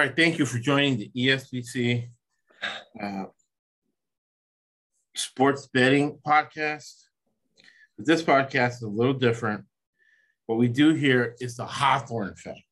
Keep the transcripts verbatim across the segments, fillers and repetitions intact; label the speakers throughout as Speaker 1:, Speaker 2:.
Speaker 1: right, thank you for joining the E S B C uh, Sports Betting Podcast. But this podcast is a little different. What we do here is the Hawthorne effect.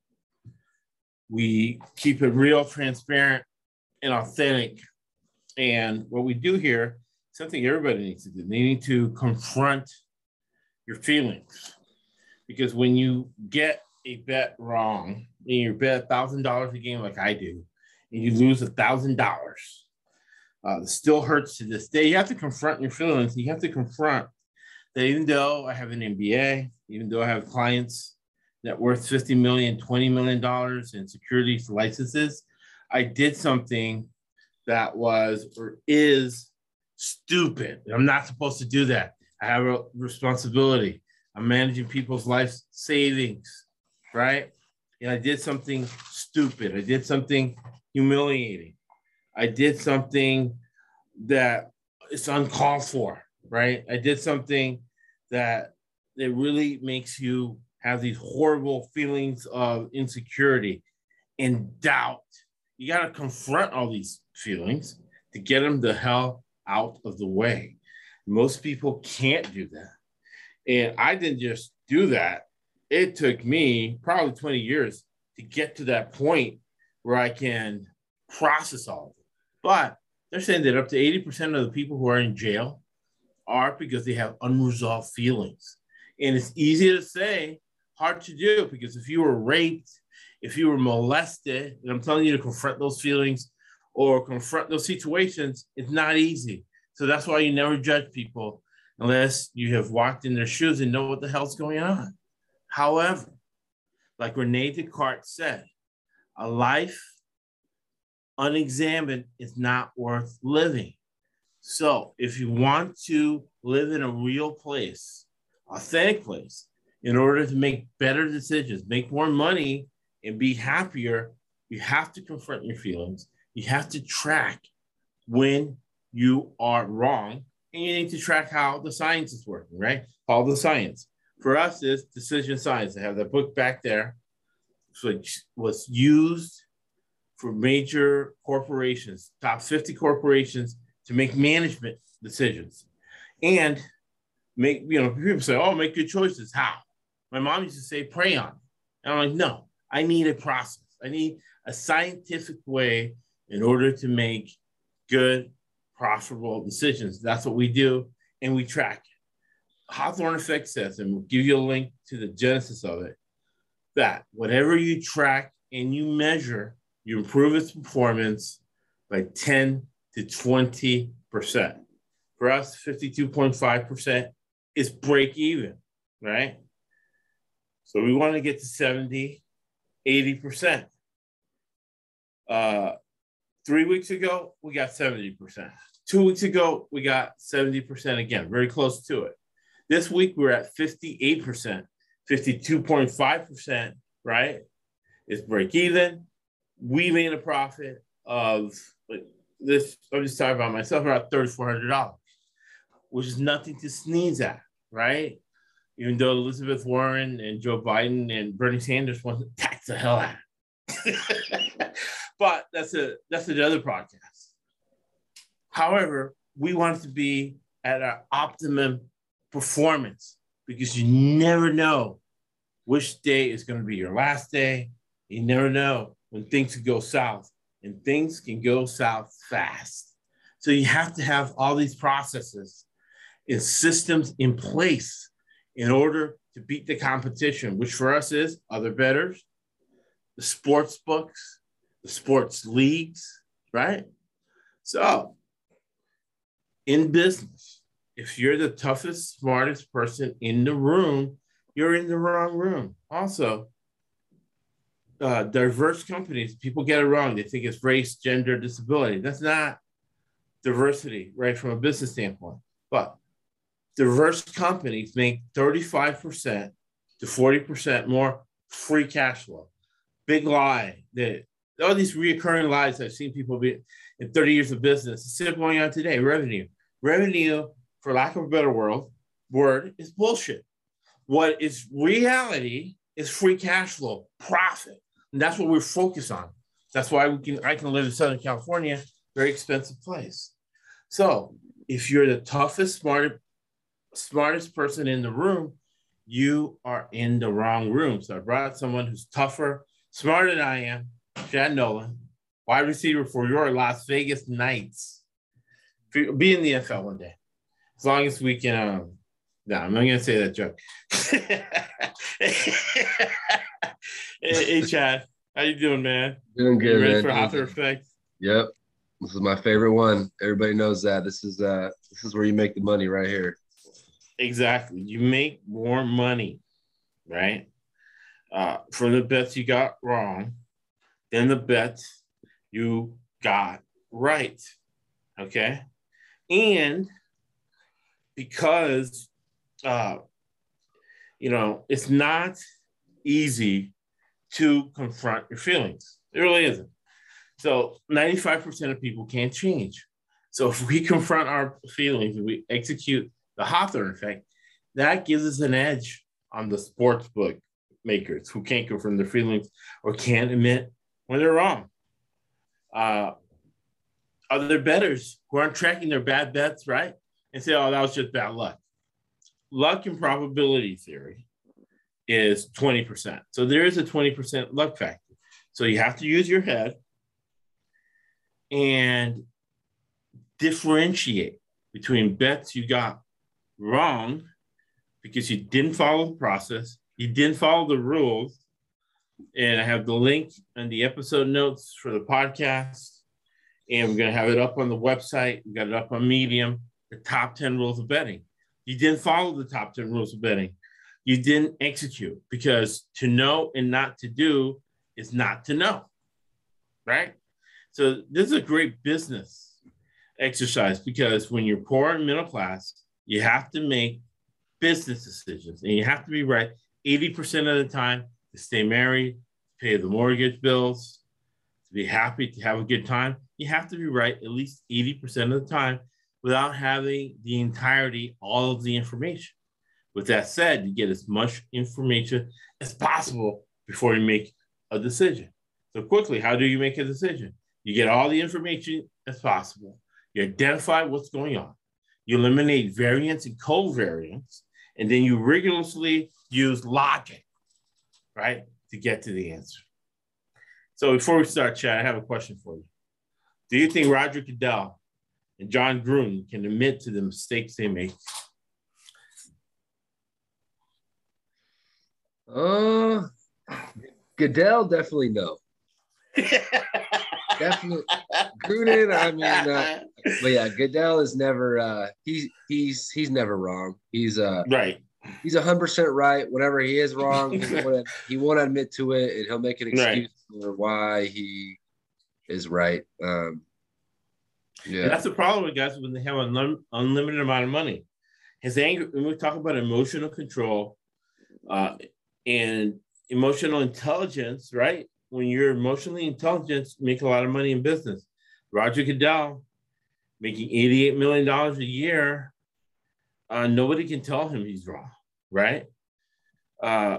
Speaker 1: We keep it real, transparent, and authentic. And what we do here, something everybody needs to do. They need to confront your feelings. Because when you get a bet wrong, and you bet one thousand dollars a game like I do, and you lose one thousand dollars, uh, it still hurts to this day. You have to confront your feelings. You have to confront that even though I have an M B A, even though I have clients that worth fifty million dollars, twenty million dollars in securities licenses, I did something that was or is stupid. I'm not supposed to do that. I have a responsibility. I'm managing people's life savings, right? And I did something stupid. I did something humiliating. I did something that is uncalled for, right? I did something that it really makes you have these horrible feelings of insecurity and doubt. You got to confront all these feelings to get them the hell out of the way. Most people can't do that. And I didn't just do that. It took me probably twenty years to get to that point where I can process all of it. But they're saying that up to eighty percent of the people who are in jail are because they have unresolved feelings. And it's easy to say, hard to do, because if you were raped, if you were molested, and I'm telling you to confront those feelings or confront those situations, it's not easy. So that's why you never judge people unless you have walked in their shoes and know what the hell's going on. However, like Rene Descartes said, a life unexamined is not worth living. So if you want to live in a real place, authentic place, in order to make better decisions, make more money, and be happier, you have to confront your feelings. You have to track when you are wrong, and you need to track how the science is working, right? All the science. For us is decision science. I have that book back there, which was used for major corporations, top fifty corporations, to make management decisions. And make, you know, people say, oh, make good choices. How? My mom used to say, pray on it. And I'm like, no, I need a process. I need a scientific way in order to make good, profitable decisions. That's what we do, and we track it. Hawthorne effect says, and we'll give you a link to the genesis of it, that whatever you track and you measure, you improve its performance by ten to twenty percent. For us, fifty-two point five percent is break even, right? So we want to get to seventy, eighty percent. Uh, three weeks ago, we got seventy percent. Two weeks ago, we got seventy percent again, very close to it. This week, we're at fifty-eight percent, fifty-two point five percent, right? It's break even. We made a profit of this, I'm just talking about myself, about three thousand four hundred dollars, which is nothing to sneeze at, right? Even though Elizabeth Warren and Joe Biden and Bernie Sanders want to tax the hell out. But that's a that's another podcast. However, we want it to be at our optimum performance, because you never know which day is going to be your last day. You never know when things can go south, and things can go south fast. So you have to have all these processes and systems in place in order to beat the competition, which for us is other bettors, the sports books, the sports leagues, right? So in business, if you're the toughest, smartest person in the room, you're in the wrong room. Also, uh, diverse companies, people get it wrong. They think it's race, gender, disability. That's not diversity, right, from a business standpoint. But diverse companies make thirty-five percent to forty percent more free cash flow. Big lie. That all these reoccurring lies I've seen people be in thirty years of business. It's still going on today. Revenue. Revenue, for lack of a better word, word is bullshit. What is reality is free cash flow, profit. And that's what we're focused on. That's why we can. I can live in Southern California, very expensive place. So if you're the toughest, smartest, smartest person in the room, you are in the wrong room. So I brought someone who's tougher, smarter than I am, Chad Nolan, wide receiver for your Las Vegas Knights. Be in the N F L one day, as long as we can. Um, no, I'm not gonna say that joke. hey, hey, Chad, how you doing, man?
Speaker 2: Doing good,
Speaker 1: you ready
Speaker 2: man.
Speaker 1: for
Speaker 2: Doing
Speaker 1: Hoffer
Speaker 2: good.
Speaker 1: Effect?
Speaker 2: Yep. This is my favorite one. Everybody knows that. This is uh this is where you make the money right here.
Speaker 1: Exactly. You make more money, right? Uh, from the bets you got wrong than the bets you got right. Okay. And because uh, you know, it's not easy to confront your feelings. It really isn't. So ninety-five percent of people can't change. So if we confront our feelings and we execute the Hawthorne effect, that gives us an edge on the sports book makers who can't confront their feelings or can't admit when they're wrong. Uh, other bettors who aren't tracking their bad bets, right? And say, oh, that was just bad luck. Luck and probability theory is twenty percent. So there is a twenty percent luck factor. So you have to use your head and differentiate between bets you got wrong because you didn't follow the process, you didn't follow the rules. And I have the link and the episode notes for the podcast. And we're going to have it up on the website. We got it up on Medium, the top ten rules of betting. You didn't follow the top ten rules of betting. You didn't execute, because to know and not to do is not to know, right? So this is a great business exercise, because when you're poor and middle class, you have to make business decisions, and you have to be right eighty percent of the time to stay married, to pay the mortgage bills, to be happy, to have a good time. You have to be right at least eighty percent of the time without having the entirety, all of the information. With that said, you get as much information as possible before you make a decision. So quickly, how do you make a decision? You get all the information as possible. You identify what's going on. You eliminate variance and covariance, and then you rigorously use logic, right, to get to the answer. So before we start, Chad, I have a question for you. Do you think Roger Goodell and John Gruden can admit to the mistakes they make?
Speaker 2: Uh, Goodell, definitely no. Definitely. Gruden, I mean, uh, but yeah, Goodell is never, uh, he's, he's, he's never wrong. He's, uh,
Speaker 1: right.
Speaker 2: He's a hundred percent right. Whenever he is wrong, he won't, he won't admit to it, and he'll make an excuse right. for why he is right. Um,
Speaker 1: yeah. And that's the problem with guys when they have an un- unlimited amount of money. His anger, when we talk about emotional control, uh, and emotional intelligence, right? When you're emotionally intelligent, you make a lot of money in business. Roger Goodell making eighty-eight million dollars a year, uh, nobody can tell him he's wrong, right? Uh,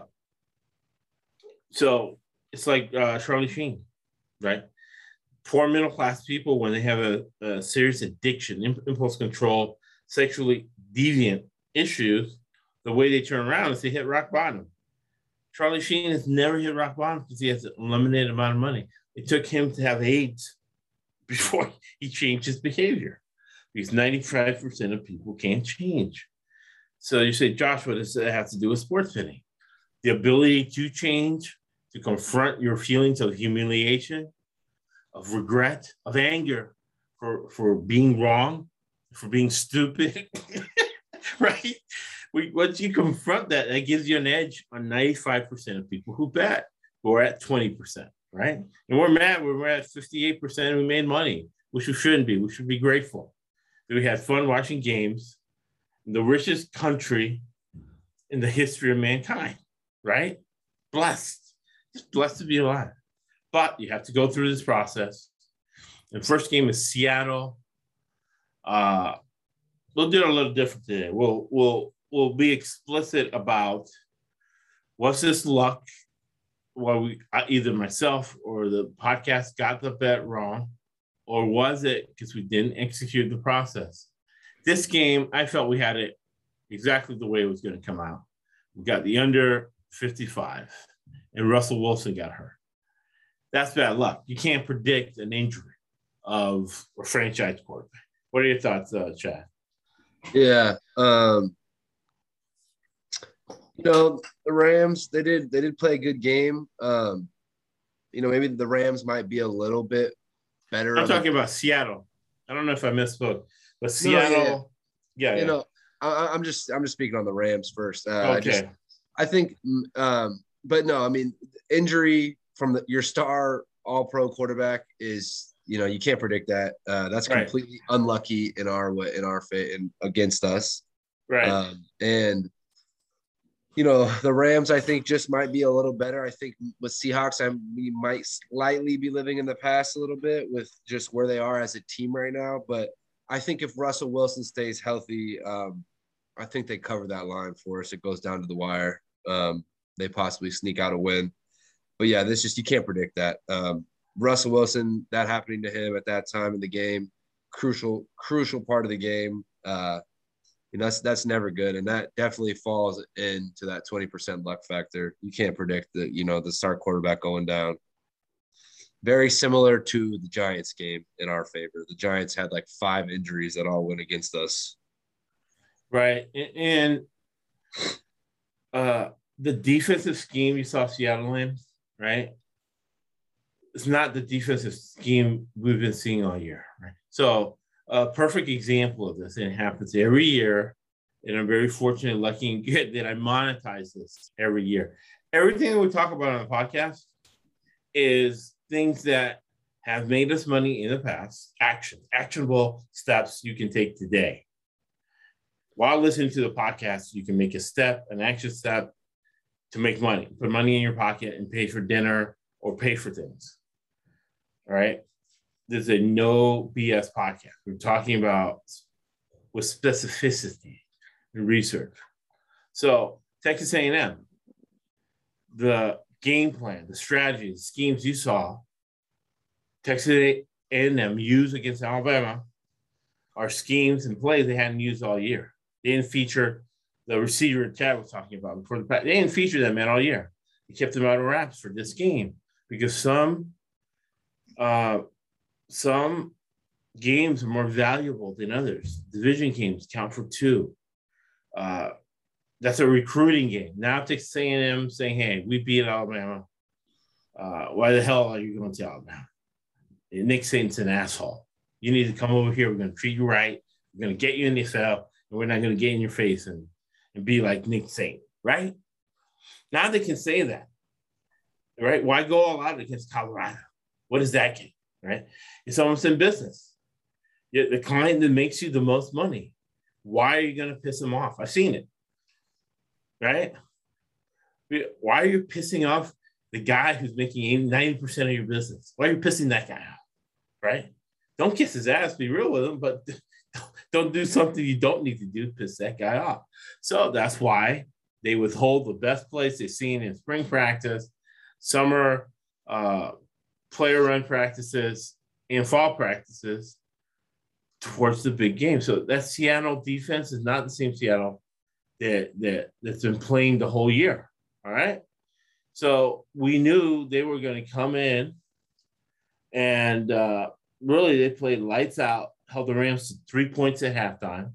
Speaker 1: so it's like uh, Charlie Sheen, right? Poor middle class people, when they have a, a serious addiction, impulse control, sexually deviant issues, the way they turn around is they hit rock bottom. Charlie Sheen has never hit rock bottom because he has an unlimited amount of money. It took him to have AIDS before he changed his behavior, because ninety-five percent of people can't change. So you say, Josh, what does that have to do with sports betting? The ability to change, to confront your feelings of humiliation, of regret, of anger for, for being wrong, for being stupid, right? We, once you confront that, that gives you an edge on ninety-five percent of people who bet. We're at twenty percent, right? And we're mad. We're at fifty-eight percent and we made money, which we shouldn't be. We should be grateful that we had fun watching games in the richest country in the history of mankind, right? Blessed. Just blessed to be alive. But you have to go through this process. The first game is Seattle. Uh, we'll do it a little different today. We'll, we'll, we'll be explicit about what's this luck, well, we either myself or the podcast got the bet wrong, or was it because we didn't execute the process? This game, I felt we had it exactly the way it was going to come out. We got the under fifty-five, and Russell Wilson got hurt. That's bad luck. You can't predict an injury of a franchise quarterback. What are your thoughts, uh, Chad?
Speaker 2: Yeah, um, you know, the Rams, they did they did play a good game. Um, you know, maybe the Rams might be a little bit better.
Speaker 1: I'm talking the- about Seattle. I don't know if I misspoke, but Seattle. No, yeah, yeah.
Speaker 2: You
Speaker 1: yeah.
Speaker 2: know, I, I'm just I'm just speaking on the Rams first. Uh,
Speaker 1: okay.
Speaker 2: I, just, I think, um, but no, I mean, injury from the, your star All-Pro quarterback is, you know, you can't predict that. Uh, that's completely right. unlucky in our way, in our fit, and against us.
Speaker 1: Right.
Speaker 2: Um, and you know, the Rams, I think, just might be a little better. I think with Seahawks, I we might slightly be living in the past a little bit with just where they are as a team right now. But I think if Russell Wilson stays healthy, um, I think they cover that line for us. It goes down to the wire. Um, they possibly sneak out a win. But yeah, this just, you can't predict that. Um, Russell Wilson, that happening to him at that time in the game, crucial, crucial part of the game. Uh, and that's that's never good, and that definitely falls into that twenty percent luck factor. You can't predict the you know the star quarterback going down. Very similar to the Giants game in our favor. The Giants had like five injuries that all went against us.
Speaker 1: Right, and uh, the defensive scheme you saw Seattle in, right? It's not the defensive scheme we've been seeing all year, right? So a perfect example of this, and it happens every year, and I'm very fortunate, lucky, and good that I monetize this every year. Everything that we talk about on the podcast is things that have made us money in the past, actions, actionable steps you can take today. While listening to the podcast, you can make a step, an action step to make money, put money in your pocket and pay for dinner or pay for things. All right. This is a no B S podcast. We're talking about with specificity and research. So Texas A and M, the game plan, the strategy, the schemes you saw Texas A and M use against Alabama are schemes and plays they hadn't used all year. They didn't feature the receiver Chad was talking about before the practice. They didn't feature that man all year. They kept them out of wraps for this game because some uh, some games are more valuable than others. Division games count for two. Uh, that's a recruiting game. Now Texas A and M saying, hey, we beat Alabama. Uh, why the hell are you going to Alabama? And Nick Saban's an asshole. You need to come over here. We're going to treat you right. We're going to get you in the N F L, and we're not going to get in your face and, and be like Nick Saban, right? Now they can say that, right? Why go all out against Colorado? What is that game, right? It's almost in business. You're the client that makes you the most money. Why are you going to piss them off? I've seen it, right? Why are you pissing off the guy who's making ninety percent of your business? Why are you pissing that guy off, right? Don't kiss his ass, be real with him, but don't do something you don't need to do to piss that guy off. So that's why they withhold the best plays they've seen in spring practice, summer uh, player run practices, and fall practices towards the big game. So that Seattle defense is not the same Seattle that, that, that's been playing the whole year, all right? So we knew they were going to come in and uh, really they played lights out, held the Rams to three points at halftime.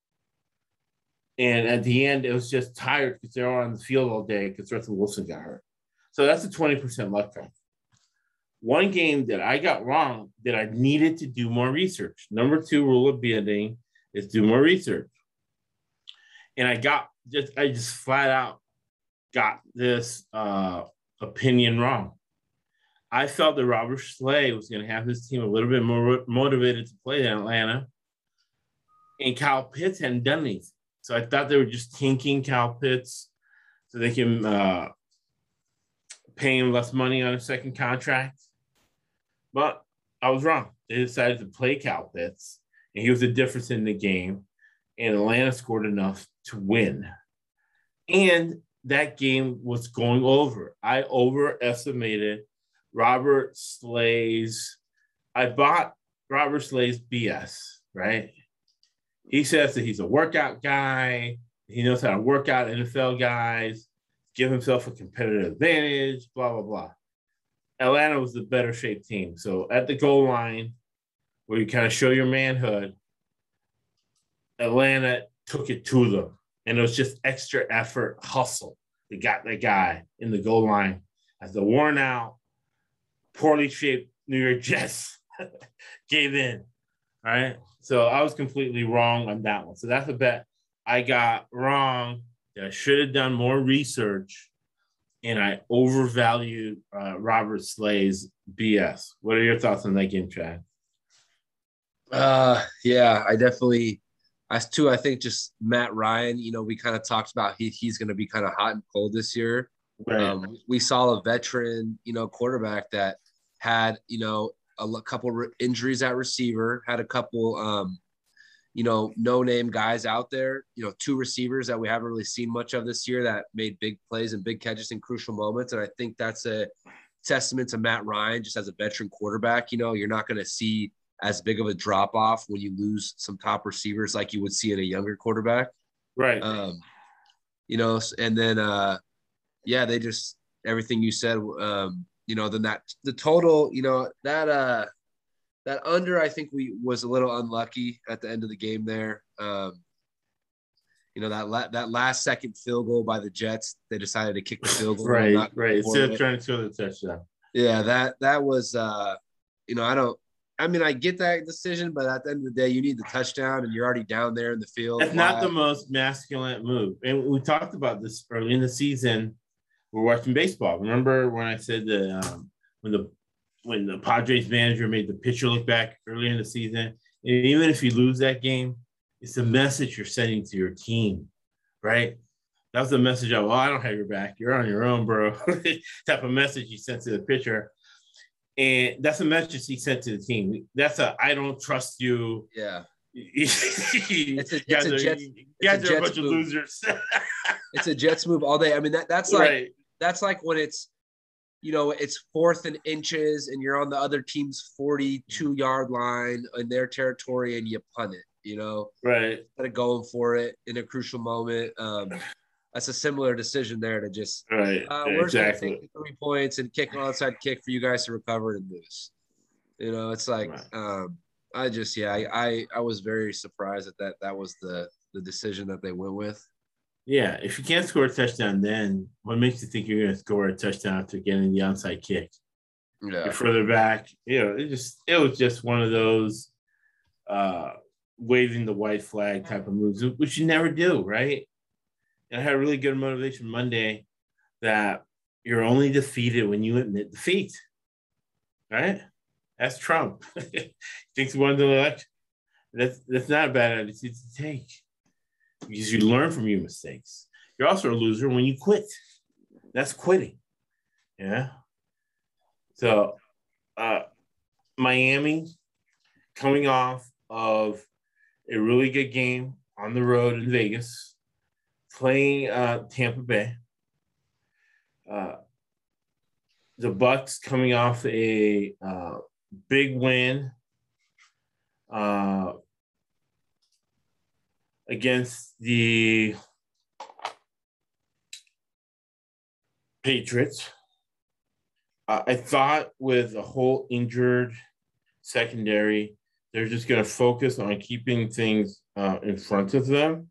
Speaker 1: And at the end, it was just tired because they were on the field all day because Russell Wilson got hurt. So that's a twenty percent luck factor. One game that I got wrong that I needed to do more research. Number two rule of betting is do more research. And I got just, I just flat out got this uh, opinion wrong. I felt that Robert Slay was going to have his team a little bit more motivated to play in Atlanta. And Kyle Pitts hadn't done anything. So I thought they were just tanking Kyle Pitts so they can uh, pay him less money on a second contract. But I was wrong. They decided to play Kyle Pitts, and he was the difference in the game. And Atlanta scored enough to win. And that game was going over. I overestimated Robert Slay's. I bought Robert Slay's B S, right? He says that he's a workout guy. He knows how to work out N F L guys, give himself a competitive advantage, blah, blah, blah. Atlanta was the better shaped team. So at the goal line, where you kind of show your manhood, Atlanta took it to them. And it was just extra effort, hustle. They got that guy in the goal line as the worn out, poorly shaped New York Jets gave in. All right. So I was completely wrong on that one. So that's a bet I got wrong. I should have done more research, and I overvalued uh, Robert Slay's B S. What are your thoughts on that game, Chad?
Speaker 2: Uh, yeah, I definitely. As too, I think just Matt Ryan. You know, we kind of talked about he he's going to be kind of hot and cold this year.
Speaker 1: Right.
Speaker 2: Um, we saw a veteran, you know, quarterback that had, you know, a couple re- injuries at receiver, had a couple, um, you know, no-name guys out there, you know, two receivers that we haven't really seen much of this year that made big plays and big catches in crucial moments. And I think that's a testament to Matt Ryan, just as a veteran quarterback. You know, you're not going to see as big of a drop-off when you lose some top receivers like you would see in a younger quarterback.
Speaker 1: Right.
Speaker 2: Um, you know, and then, uh, yeah, they just, everything you said, um, you know, then that the total, you know, that uh that under I think we was a little unlucky at the end of the game there. Um, you know, that la- that last second field goal by the Jets, they decided to kick the field goal.
Speaker 1: Right,
Speaker 2: not
Speaker 1: right. Instead of
Speaker 2: it.
Speaker 1: trying to score the touchdown.
Speaker 2: Yeah, that that was uh, you know, I don't I mean, I get that decision, but at the end of the day, you need the touchdown and you're already down there in the field.
Speaker 1: That's not the most masculine move. And we talked about this early in the season. We're watching baseball. Remember when I said that um, when the when the Padres manager made the pitcher look back early in the season, and even if you lose that game, it's the message you're sending to your team, right? That was the message of, oh, I don't have your back. You're on your own, bro. Type of message you sent to the pitcher. And that's a message he sent to the team. That's a, I don't trust you.
Speaker 2: Yeah.
Speaker 1: it's a,
Speaker 2: it's guys a, Jets,
Speaker 1: you guys
Speaker 2: it's
Speaker 1: are
Speaker 2: a,
Speaker 1: a bunch
Speaker 2: move.
Speaker 1: of losers.
Speaker 2: It's a Jets move all day. I mean, that that's like,
Speaker 1: right.
Speaker 2: That's like when it's, you know, it's fourth and inches and you're on the other team's forty-two yard line in their territory and you punt it, you know,
Speaker 1: right.
Speaker 2: Instead of going for it in a crucial moment. Um, that's a similar decision there to just,
Speaker 1: right.
Speaker 2: uh, we're
Speaker 1: exactly.
Speaker 2: just going to take the three points and kick an onside kick for you guys to recover and lose. You know, it's like, right. um, I just, yeah, I, I, I was very surprised that, that that was the, the decision that they went with.
Speaker 1: Yeah, if you can't score a touchdown, then what makes you think you're going to score a touchdown after getting the onside kick?
Speaker 2: Yeah,
Speaker 1: you're further back. You know, it just it was just one of those uh, waving the white flag type of moves, which you never do, right? And I had a really good motivation Monday that you're only defeated when you admit defeat, right? That's Trump. He thinks he won the election. That's that's not a bad attitude to take. Because you learn from your mistakes. You're also a loser when you quit. That's quitting. Yeah. So uh, Miami coming off of a really good game on the road in Vegas, playing uh, Tampa Bay. Uh, the Bucs coming off a uh, big win uh, against the Patriots. Uh, I thought with a whole injured secondary, they're just going to focus on keeping things uh, in front of them.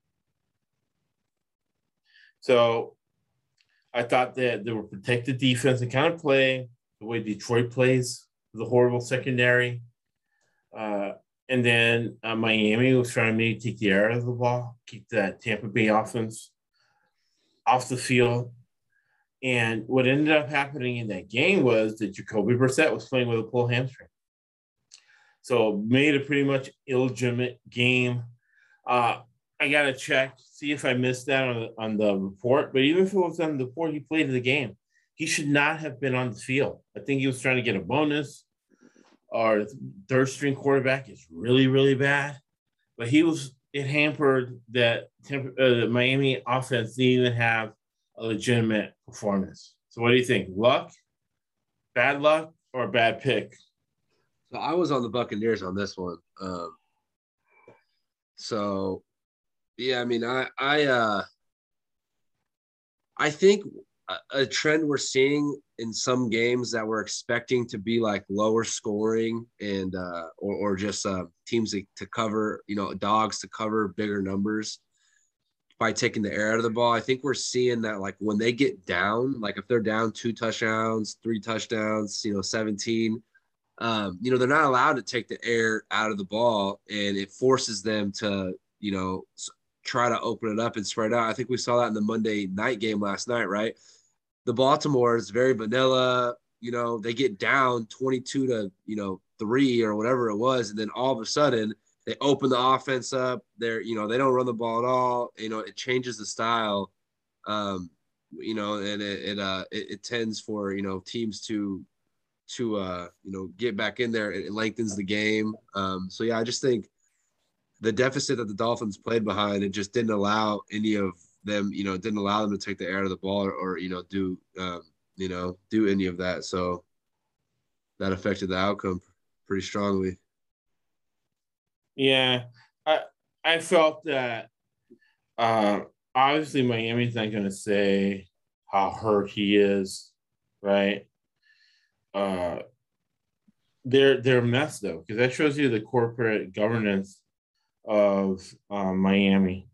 Speaker 1: So I thought that they would protect the defense and kind of play the way Detroit plays, the horrible secondary. Uh, and then uh, Miami was trying to maybe take the air out of the ball, keep that Tampa Bay offense off the field. And what ended up happening in that game was that Jacoby Brissett was playing with a pulled hamstring. So made a pretty much illegitimate game. Uh, I got to check, see if I missed that on the, on the report. But even if it was on the report, he played the game. He should not have been on the field. I think he was trying to get a bonus. Our third string quarterback is really, really bad. But he was, it hampered that uh, the Miami offense didn't even have a legitimate performance. So what do you think? Luck, bad luck, or bad pick?
Speaker 2: So I was on the Buccaneers on this one. Um, so yeah, I mean, I I uh, I think a, a trend we're seeing in some games that we're expecting to be like lower scoring and uh, or or just uh, teams to, to cover, you know, dogs to cover bigger numbers by taking the air out of the ball. I think we're seeing that like when they get down, like if they're down two touchdowns, three touchdowns, you know, seventeen, um, you know, they're not allowed to take the air out of the ball, and it forces them to, you know, try to open it up and spread out. I think we saw that in the Monday night game last night, right? The Baltimore is very vanilla. You know, they get down twenty-two to, you know, three or whatever it was. And then all of a sudden they open the offense up. They're, you know, they don't run the ball at all. You know, it changes the style, um, you know, and it, it, uh, it, it tends for, you know, teams to, to, uh, you know, get back in there. It, it lengthens the game. Um, so, yeah, I just think the deficit that the Dolphins played behind, it just didn't allow any of them, you know, didn't allow them to take the air out of the ball or, or you know, do, um, you know, do any of that. So that affected the outcome pretty strongly.
Speaker 1: Yeah, I I felt that uh, obviously Miami's not going to say how hurt he is, right? Uh, they're they're a mess though, because that shows you the corporate governance of um, Miami,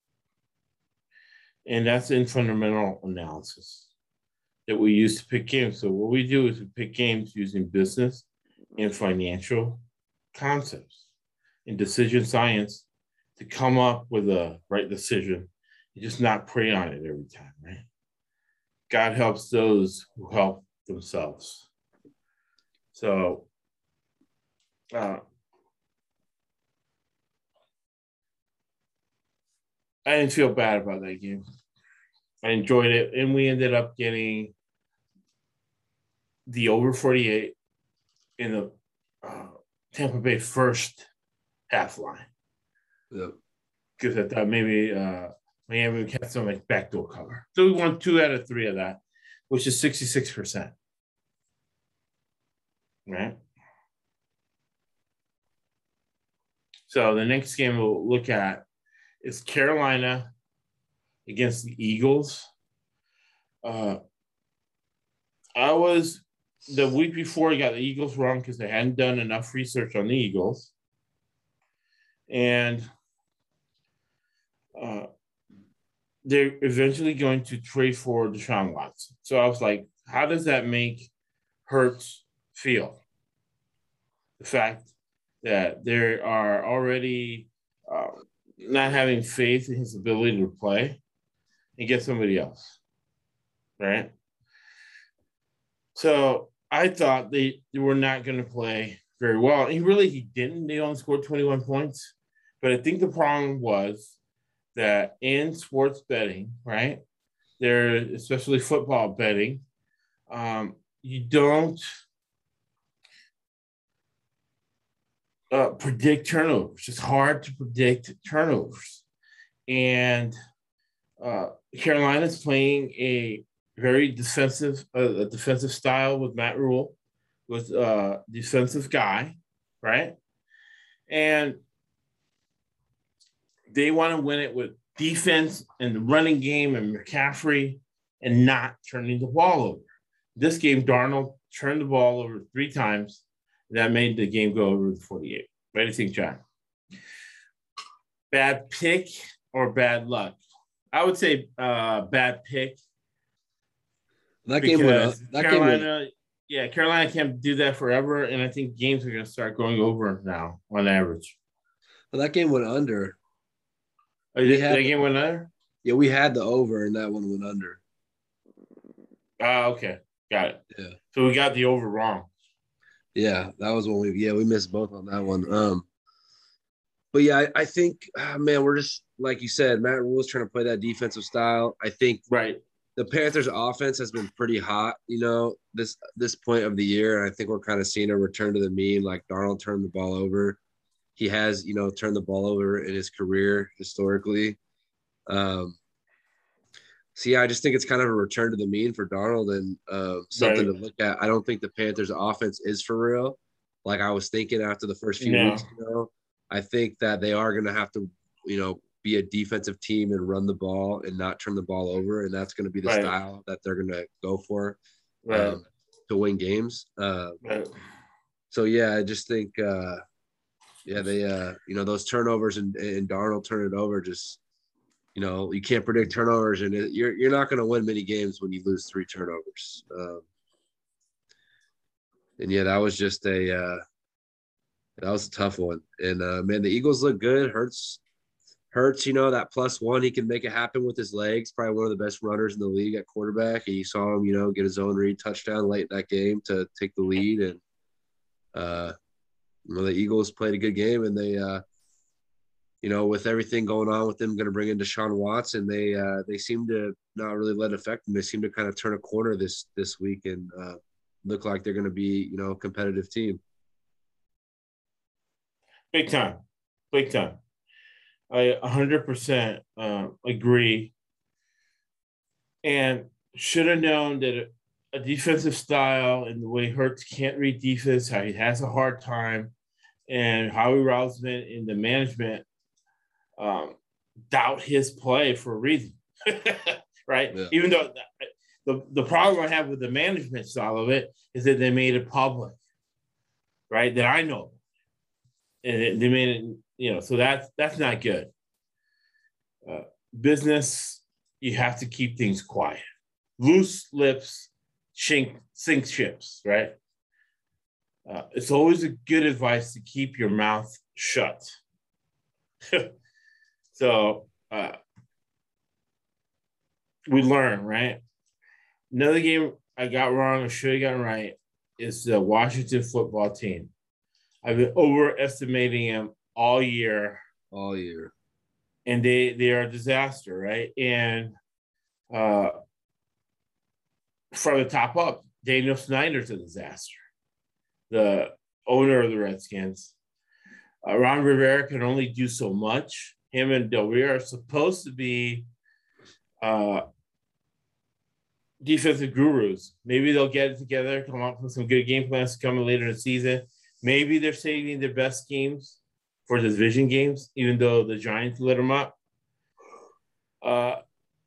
Speaker 1: and that's in fundamental analysis that we use to pick games. So what we do is we pick games using business and financial concepts and decision science to come up with a right decision and just not prey on it every time, right? God helps those who help themselves. So uh, I didn't feel bad about that game. I enjoyed it, and we ended up getting the over forty-eight in the uh, Tampa Bay first half line.
Speaker 2: Yep.
Speaker 1: Because I thought maybe uh, Miami would have some like backdoor cover. So we won two out of three of that, which is sixty-six percent. Right? So the next game we'll look at is Carolina against the Eagles. Uh, I was the week before I got the Eagles wrong because they hadn't done enough research on the Eagles. And uh, they're eventually going to trade for Deshaun Watson. So I was like, how does that make Hurts feel? The fact that they are already uh, not having faith in his ability to play and get somebody else, right? So I thought they, they were not going to play very well. And really, he didn't. They only scored twenty-one points. But I think the problem was that in sports betting, right, there, especially football betting, um, you don't uh, predict turnovers. It's hard to predict turnovers. And uh, Carolina's playing a very defensive, uh, a defensive style with Matt Rule, with a uh, defensive guy, right? And they want to win it with defense and the running game and McCaffrey and not turning the ball over. This game, Darnold turned the ball over three times. That made the game go over the forty-eight. What do you think, John? Bad pick or bad luck? I would say uh, bad pick.
Speaker 2: That game went up. That
Speaker 1: Carolina,
Speaker 2: game went...
Speaker 1: yeah, Carolina can't do that forever, and I think games are going to start going over now on average.
Speaker 2: Well, that game went under.
Speaker 1: Oh, we that game went under?
Speaker 2: Yeah, we had the over, and that one went under.
Speaker 1: Oh, uh, okay. Got it.
Speaker 2: Yeah.
Speaker 1: So we got the over wrong.
Speaker 2: Yeah, that was when we, yeah, we missed both on that one. Um, But, yeah, I, I think, oh, man, we're just, like you said, Matt Rule is trying to play that defensive style. I think
Speaker 1: right.
Speaker 2: the Panthers' offense has been pretty hot, you know, this this point of the year. And I think we're kind of seeing a return to the mean, like Darnold turned the ball over. He has, you know, turned the ball over in his career historically. Um, See, I just think it's kind of a return to the mean for Darnold and uh, something
Speaker 1: Right.
Speaker 2: to look at. I don't think the Panthers' offense is for real. Like I was thinking after the first few
Speaker 1: No.
Speaker 2: weeks, you know, I think that they are going to have to, you know, be a defensive team and run the ball and not turn the ball over, and that's going to be the
Speaker 1: Right.
Speaker 2: style that they're going to go for
Speaker 1: Right.
Speaker 2: um, to win games. Uh,
Speaker 1: Right.
Speaker 2: so yeah, I just think, uh, yeah, they, uh, you know, those turnovers and and Darnold turn it over just. You know, you can't predict turnovers, and it, you're you're not going to win many games when you lose three turnovers. Um, and yeah, that was just a uh, that was a tough one. And uh, man, the Eagles look good. Hurts Hurts, you know, that plus one, he can make it happen with his legs. Probably one of the best runners in the league at quarterback. And you saw him, you know, get his own read touchdown late in that game to take the lead. And uh, you know, the Eagles played a good game, and they. Uh, you know, with everything going on with them, going to bring in Deshaun Watson, they uh, they seem to not really let it affect them. They seem to kind of turn a corner this this week and uh, look like they're going to be, you know, a competitive team.
Speaker 1: Big time. Big time. I one hundred percent uh, agree. And should have known that a, a defensive style and the way Hurts can't read defense, how he has a hard time, and Howie Roseman in the management um, doubt his play for a reason, right?
Speaker 2: Yeah.
Speaker 1: Even though the, the problem I have with the management style of it is that they made it public, right? That I know. And it, they made it, you know, so that's, that's not good. Uh, business, you have to keep things quiet. Loose lips sink, sink ships, right? Uh, it's always a good advice to keep your mouth shut. So uh, we learn, right? Another game I got wrong or should have gotten right is the Washington football team. I've been overestimating them all year.
Speaker 2: All year.
Speaker 1: And they, they are a disaster, right? And uh, from the top up, Daniel Snyder's a disaster. The owner of the Redskins. Uh, Ron Rivera can only do so much. Him and Del Rio are supposed to be uh, defensive gurus. Maybe they'll get it together, come up with some good game plans coming later in the season. Maybe they're saving their best games for the division games, even though the Giants lit them up. Uh,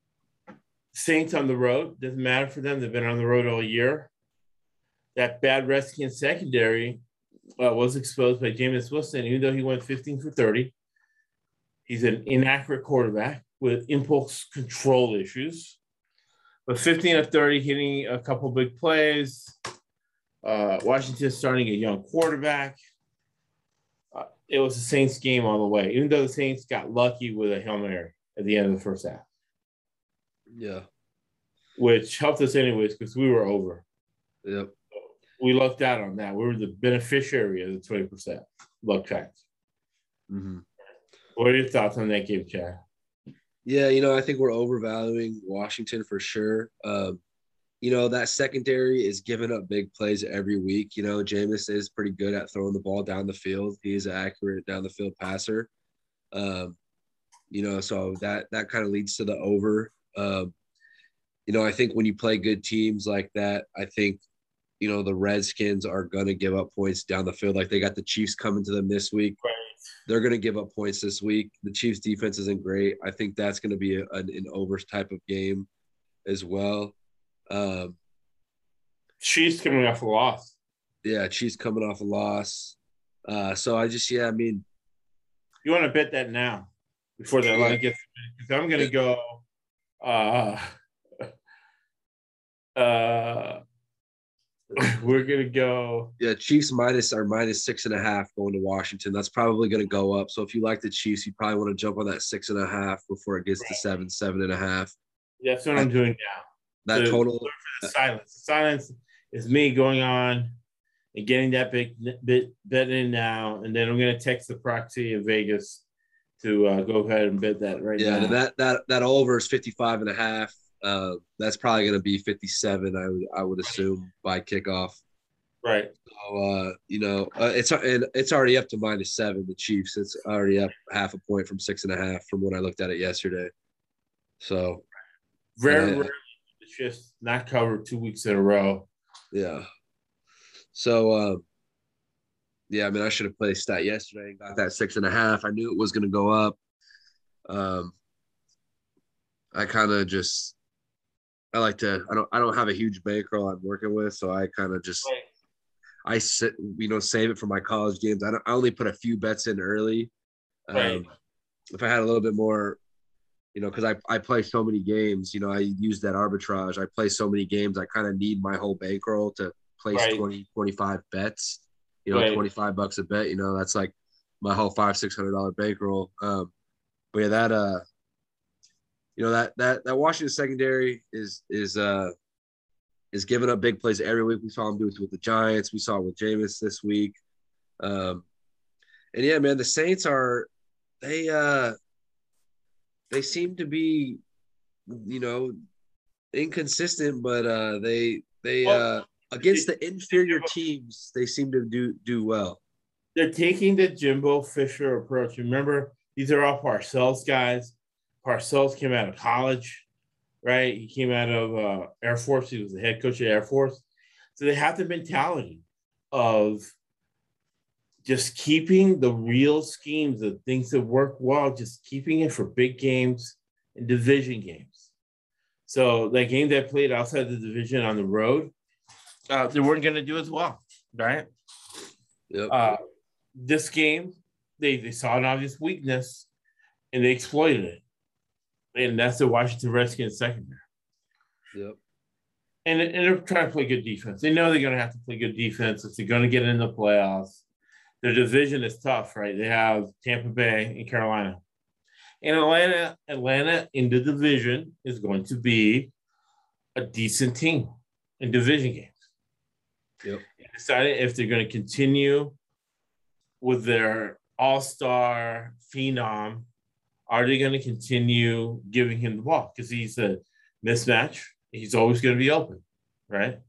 Speaker 1: Saints on the road, doesn't matter for them. They've been on the road all year. That bad Redskins secondary uh, was exposed by Jameis Winston, even though he went fifteen for thirty. He's an inaccurate quarterback with impulse control issues. But fifteen of thirty, hitting a couple big plays. Uh, Washington starting a young quarterback. Uh, it was the Saints game all the way, even though the Saints got lucky with a Hail Mary at the end of the first half.
Speaker 2: Yeah.
Speaker 1: Which helped us anyways because we were over.
Speaker 2: Yep.
Speaker 1: We lucked out on that. We were the beneficiary of the twenty percent luck tax.
Speaker 2: Mm-hmm.
Speaker 1: What are your thoughts on that game, Chad?
Speaker 2: Yeah, you know, I think we're overvaluing Washington for sure. Um, you know, that secondary is giving up big plays every week. You know, Jameis is pretty good at throwing the ball down the field. He is an accurate down the field passer. Um, you know, so that that kind of leads to the over. Um, you know, I think when you play good teams like that, I think, you know, the Redskins are going to give up points down the field. Like they got the Chiefs coming to them this week.
Speaker 1: Right.
Speaker 2: They're going to give up points this week. The Chiefs defense isn't great. I think that's going to be a, an, an over type of game as well. Um,
Speaker 1: Chiefs coming off a loss.
Speaker 2: Yeah, Chiefs coming off a loss. Uh, so I just, yeah, I mean.
Speaker 1: You want to bet that now before the line gets – because I'm going to go uh, – uh, we're going to go –
Speaker 2: Yeah, Chiefs minus or minus six and a half going to Washington. That's probably going to go up. So if you like the Chiefs, you probably want to jump on that six and a half before it gets to seven, seven and a half.
Speaker 1: That's what I'm doing now.
Speaker 2: That
Speaker 1: So,
Speaker 2: total.
Speaker 1: For the silence. The silence is me going on and getting that big bit bet in now, and then I'm going to text the proxy of Vegas to uh, go ahead and bet that right
Speaker 2: yeah,
Speaker 1: now.
Speaker 2: Yeah, that that that over is fifty-five and a half. Uh, that's probably going to be fifty-seven. I would I would assume by kickoff.
Speaker 1: Right.
Speaker 2: So uh, you know, uh, it's and it's already up to minus seven. The Chiefs. It's already up half a point from six and a half from when I looked at it yesterday. So.
Speaker 1: Very
Speaker 2: I,
Speaker 1: rarely it's just not covered two weeks in a row.
Speaker 2: yeah. So, uh, yeah, I mean, I should have placed that yesterday and got that six and a half. I knew it was going to go up. Um, I kind of just, I like to, I don't, I don't have a huge bankroll I'm working with, so I kind of just,
Speaker 1: Right.
Speaker 2: I sit, you know, save it for my college games. I don't, I only put a few bets in early.
Speaker 1: Right.
Speaker 2: Um, if I had a little bit more, you know, because I, I play so many games, you know, I use that arbitrage. I play so many games. I kind of need my whole bankroll to place
Speaker 1: Right.
Speaker 2: twenty, twenty-five bets, you know,
Speaker 1: Right.
Speaker 2: twenty-five bucks a bet, you know, that's like my whole five, six hundred dollar bankroll. Um, but yeah, that, uh, you know, that, that, that Washington secondary is, is, uh, is giving up big plays every week. We saw him do it with the Giants. We saw it with Jameis this week. Um, and yeah, man, the Saints are, they, uh, they seem to be, you know, inconsistent, but uh, they they
Speaker 1: Well,
Speaker 2: uh, against the inferior teams, they seem to do do well.
Speaker 1: they're taking the Jimbo Fisher approach. Remember, these are all Parcells guys. Parcells came out of college, right? He came out of uh, Air Force. He was the head coach of Air Force. So they have the mentality of just keeping the real schemes of things that work well, just keeping it for big games and division games. So that game that played outside the division on the road, uh, they weren't going to do as well, right?
Speaker 2: Yep.
Speaker 1: Uh, this game, they, they saw an obvious weakness and they exploited it. And that's the Washington Redskins secondary.
Speaker 2: Yep.
Speaker 1: And, and they're trying to play good defense. They know they're going to have to play good defense if they're going to get in the playoffs. Their division is tough, right? They have Tampa Bay and Carolina. And Atlanta, Atlanta in the division is going to be a decent team in division games.
Speaker 2: Yep.
Speaker 1: They decided if they're going to continue with their all-star phenom, are they going to continue giving him the ball? Because he's a mismatch. He's always going to be open, right?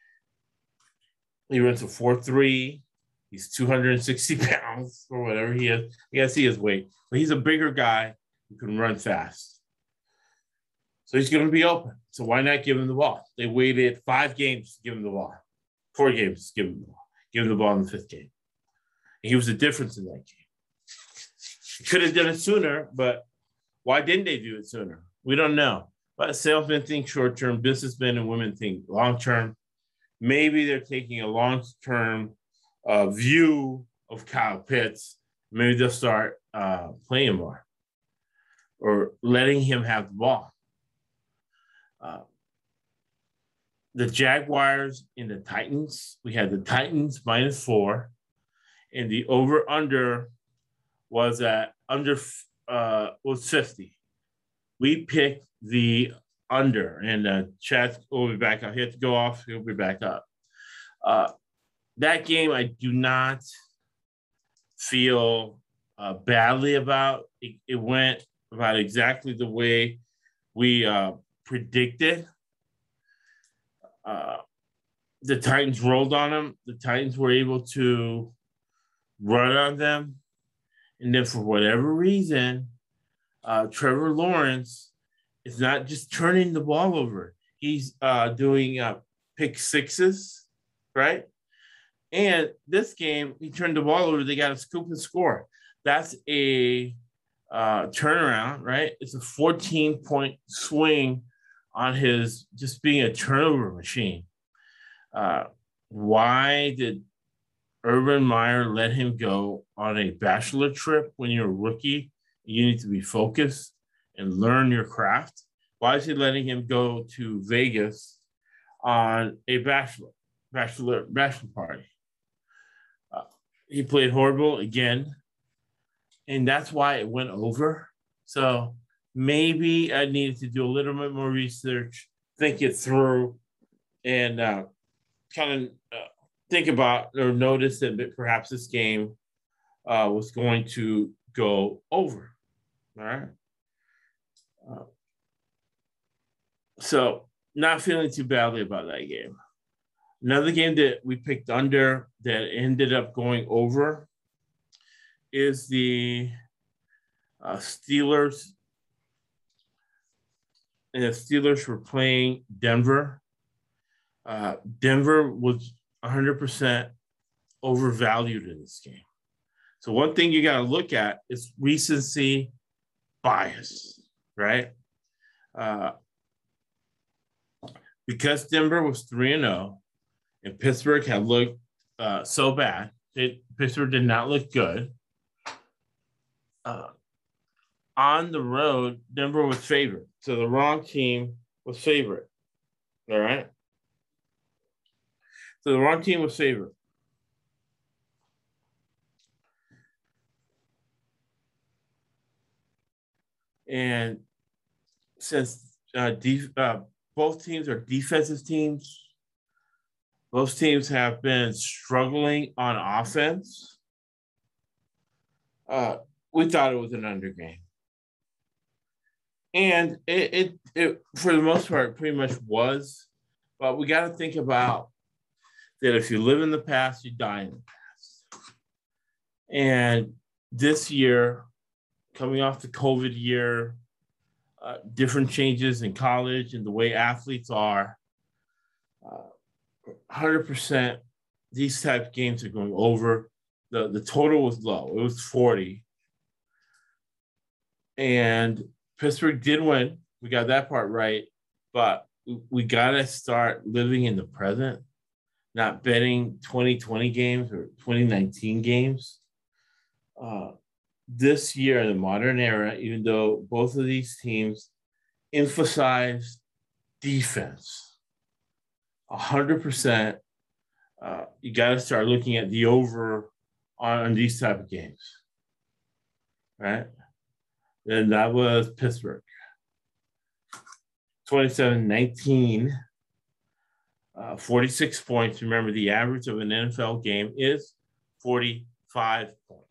Speaker 1: He runs a four three. He's two hundred sixty pounds or whatever he is. I guess he is weight. But he's a bigger guy who can run fast. So he's going to be open. So why not give him the ball? They waited five games to give him the ball. Four games to give him the ball. Give him the ball in the fifth game. And he was the difference in that game. Could have done it sooner, but why didn't they do it sooner? We don't know. But salesmen think short-term, businessmen and women think long-term. Maybe they're taking a long-term uh, view of Kyle Pitts. Maybe they'll start uh, playing more or letting him have the ball. Uh, the Jaguars and the Titans, we had the Titans minus four, and the over-under was at under uh, was fifty. We picked the under, and uh, Chad will be back up. He had to go off. He'll be back up. Uh, that game, I do not feel uh, badly about. It, it went about exactly the way we uh, predicted. Uh, the Titans rolled on them. The Titans were able to run on them. And then for whatever reason, uh, Trevor Lawrence is not just turning the ball over. He's uh, doing uh, pick sixes, right? And this game, he turned the ball over. They got a scoop and score. That's a uh, turnaround, right? It's a fourteen-point swing on his just being a turnover machine. Uh, why did Urban Meyer let him go on a bachelor trip when you're a rookie? You need to be focused and learn your craft. Why is he letting him go to Vegas on a bachelor, bachelor, bachelor party? Uh, he played horrible again, and that's why it went over. So maybe I needed to do a little bit more research, think it through, and uh, kind of uh, think about or notice that perhaps this game uh, was going to go over. All right. Uh, so not feeling too badly about that game. Another game that we picked under that ended up going over is the uh, Steelers and the Steelers were playing Denver. Uh, Denver was one hundred percent overvalued in this game. So one thing you got to look at is recency bias, right? Uh, because Denver was three and oh and Pittsburgh had looked uh, so bad, it, Pittsburgh did not look good. Uh, on the road, Denver was favored. So the wrong team was favored. All right. So the wrong team was favored. And since uh, def- uh, both teams are defensive teams, both teams have been struggling on offense. Uh, we thought it was an under game. And it, it, it, for the most part, pretty much was. But we got to think about that if you live in the past, you die in the past. And this year, coming off the COVID year, uh, different changes in college and the way athletes are, uh, one hundred percent these type of games are going over. The, the total was low. It was forty. And Pittsburgh did win. We got that part right. But we, we got to start living in the present, not betting twenty twenty games or twenty nineteen games. Uh, this year in the modern era, even though both of these teams emphasize defense, one hundred percent, uh, you got to start looking at the over on, on these type of games, right? And that was Pittsburgh. twenty-seven nineteen, uh, forty-six points. Remember, the average of an N F L game is forty-five points.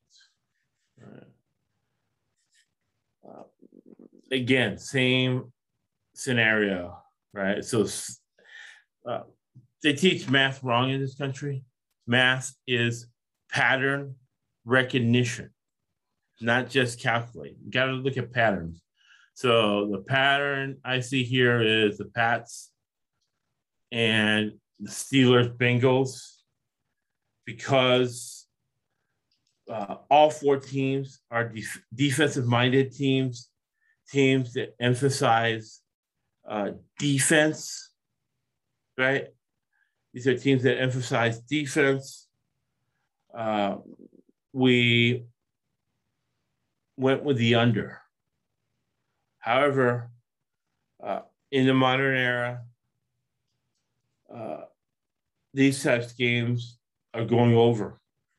Speaker 1: Uh, again, same scenario, right? So uh, they teach math wrong in this country. Math is pattern recognition, not just calculate. You got to look at patterns. So the pattern I see here is the Pats and the Steelers Bengals, because uh, all four teams are def- defensive-minded teams, teams that emphasize uh, defense, right? These are teams that emphasize defense. Uh, we went with the under. However, uh, in the modern era, uh, these types of games are going over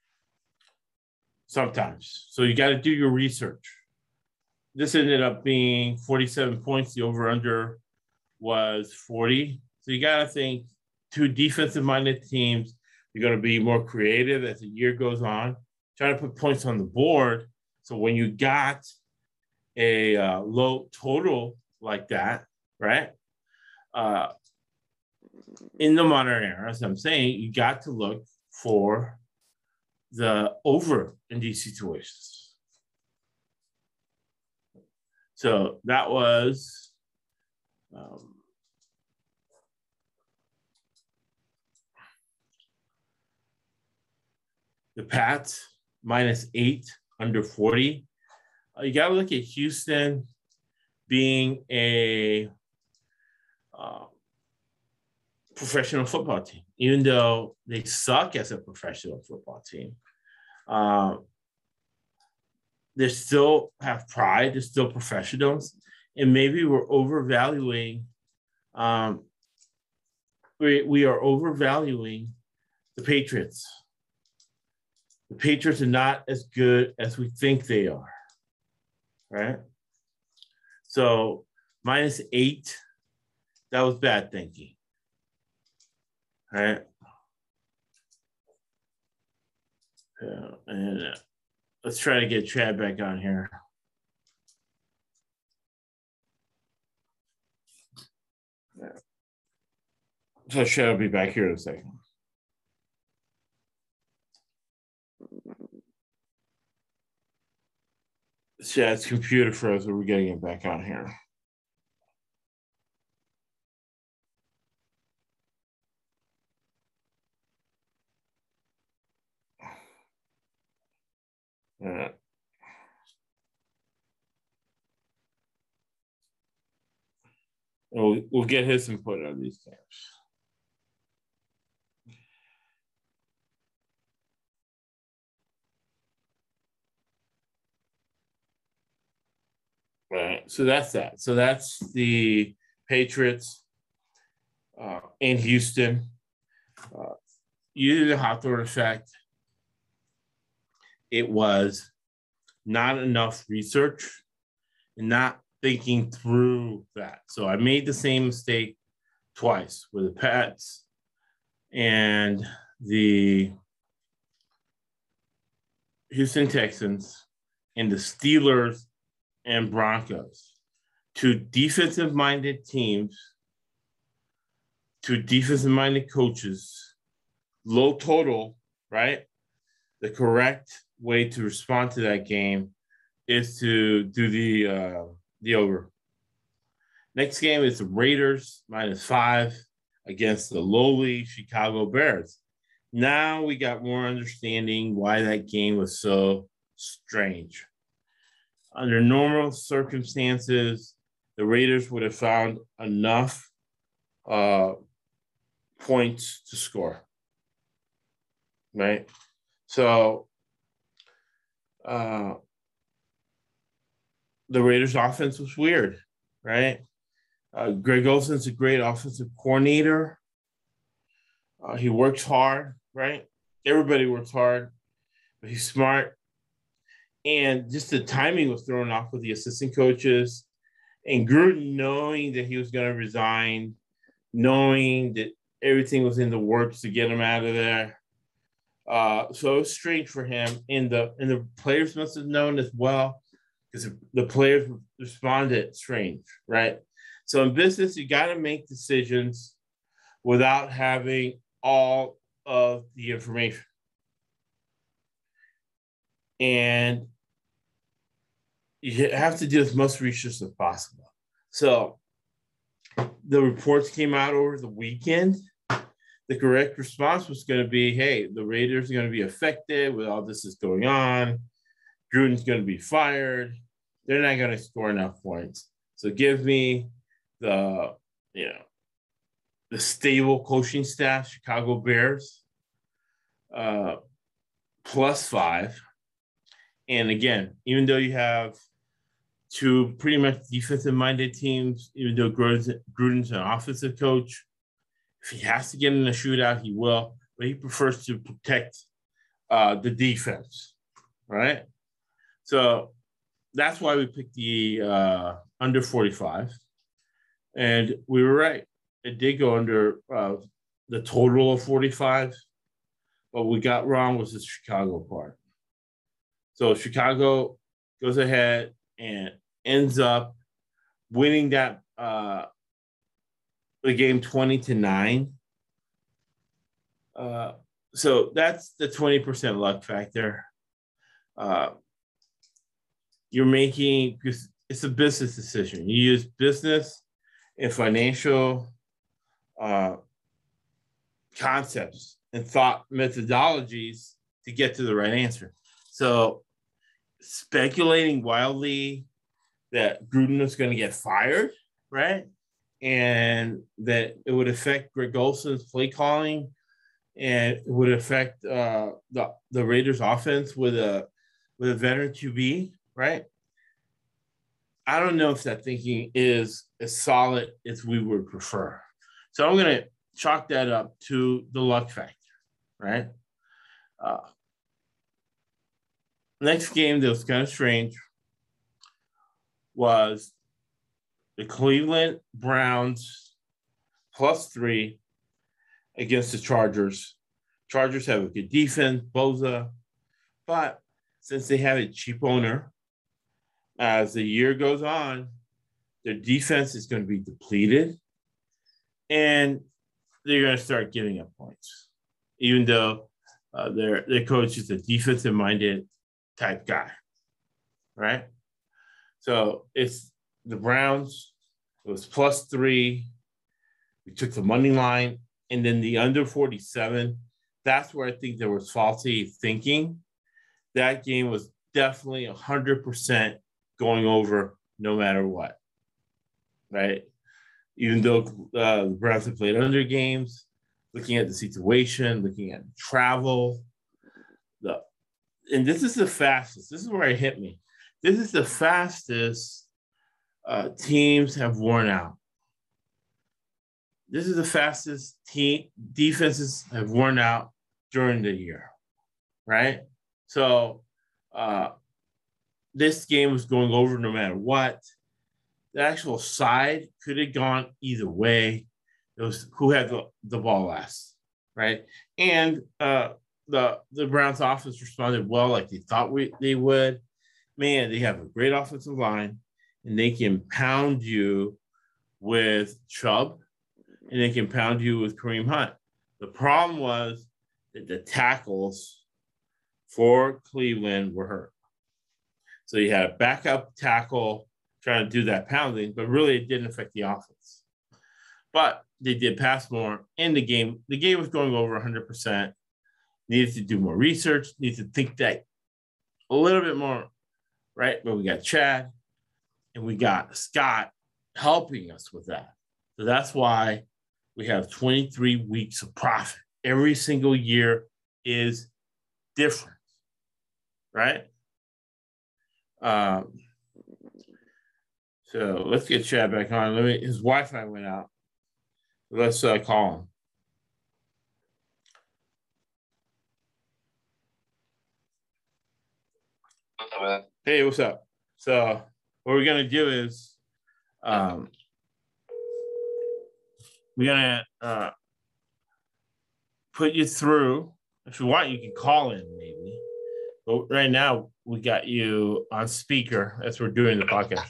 Speaker 1: sometimes. So you got to do your research. This ended up being forty-seven points. The over-under was forty. So you got to think two defensive-minded teams. You're going to be more creative as the year goes on, trying to put points on the board. So when you got a uh, low total like that, right? Uh, in the modern era, as I'm saying, you got to look for the over in these situations. So that was um, the Pats minus eight under forty. Uh, you got to look at Houston being a uh, professional football team, even though they suck as a professional football team. Uh, they still have pride. They're still professionals. And maybe we're overvaluing, um, we, we are overvaluing the Patriots. The Patriots are not as good as we think they are, right? So minus eight, that was bad thinking, right? Yeah, and uh, let's try to get Chad back on here. Yeah. So Chad will be back here in a second. Chad's computer froze, so we're getting him back on here. Uh, we'll, we'll get his input on these games. Right. So that's that. So that's the Patriots uh, in Houston. Uh, using the Hawthorne effect, it was not enough research and not thinking through that. So I made the same mistake twice with the Pats and the Houston Texans and the Steelers and Broncos. Two defensive-minded teams, two defensive-minded coaches, low total, right? The correct way to respond to that game is to do the uh, the over. Next game is the Raiders minus five against the lowly Chicago Bears. Now we got more understanding why that game was so strange. Under normal circumstances, the Raiders would have found enough uh, points to score, right? So uh, the Raiders' offense was weird, right? Uh, Greg Olson's a great offensive coordinator. Uh, he works hard, right? Everybody works hard, but he's smart. And just the timing was thrown off with the assistant coaches. And Gruden, knowing that he was going to resign, knowing that everything was in the works to get him out of there. Uh, so it was strange for him. And the and the players must have known as well, because the players responded strange, right? So in business, you got to make decisions without having all of the information. And you have to do as much research as possible. So the reports came out over the weekend. The correct response was going to be, hey, the Raiders are going to be affected with all this is going on. Gruden's going to be fired. They're not going to score enough points. So give me the, you know, the stable coaching staff, Chicago Bears, uh, plus five. And again, even though you have two pretty much defensive-minded teams, even though Gruden's, Gruden's an offensive coach, if he has to get in a shootout, he will, but he prefers to protect uh, the defense, right? So that's why we picked the uh, under forty-five. And we were right. It did go under uh, the total of forty-five. What we got wrong was the Chicago part. So Chicago goes ahead and ends up winning that uh, the game twenty to nine. Uh, so that's the twenty percent luck factor. Uh, you're making, because it's a business decision. You use business and financial uh, concepts and thought methodologies to get to the right answer. So speculating wildly that Gruden was going to get fired, right? And that it would affect Greg Olson's play calling, and it would affect uh, the the Raiders' offense with a with a veteran Q B, right? I don't know if that thinking is as solid as we would prefer. So I'm going to chalk that up to the luck factor, right? Uh, next game that was kind of strange was the Cleveland Browns plus three against the Chargers. Chargers have a good defense, Bosa, but since they have a cheap owner, as the year goes on, their defense is going to be depleted, and they're going to start giving up points, even though uh, their their coach is a defensive-minded type guy, right? So it's the Browns. It was plus three. We took the money line, and then the under forty-seven. That's where I think there was faulty thinking. That game was definitely one hundred percent going over no matter what, right? Even though uh, the Browns have played under games, looking at the situation, looking at travel, the and this is the fastest. This is where it hit me. This is the fastest uh, teams have worn out. This is the fastest team defenses have worn out during the year, right? So uh, this game was going over no matter what. The actual side could have gone either way. It was who had the, the ball last, right? And uh, the the Browns offense responded well, like they thought we, they would. Man, they have a great offensive line, and they can pound you with Chubb, and they can pound you with Kareem Hunt. The problem was that the tackles for Cleveland were hurt. So you had a backup tackle trying to do that pounding, but really it didn't affect the offense. But they did pass more in the game. The game was going over one hundred percent. Needed to do more research, needed to think that a little bit more, right? But we got Chad and we got Scott helping us with that. So that's why we have twenty-three weeks of profit. Every single year is different, right? Um, so let's get Chad back on. Let me, his Wi-Fi went out. Let's uh, call him. Hey, what's up? So what we're gonna do is um, we're gonna uh, put you through. If you want, you can call in maybe. But right now we got you on speaker as we're doing the podcast.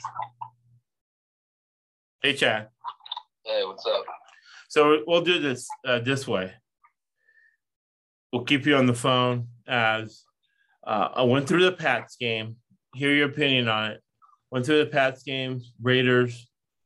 Speaker 1: Hey, Chad.
Speaker 3: Hey, what's up?
Speaker 1: So we'll do this uh, this way. We'll keep you on the phone as uh, I went through the Pats game. Hear your opinion on it. Went through the Pats game, Raiders.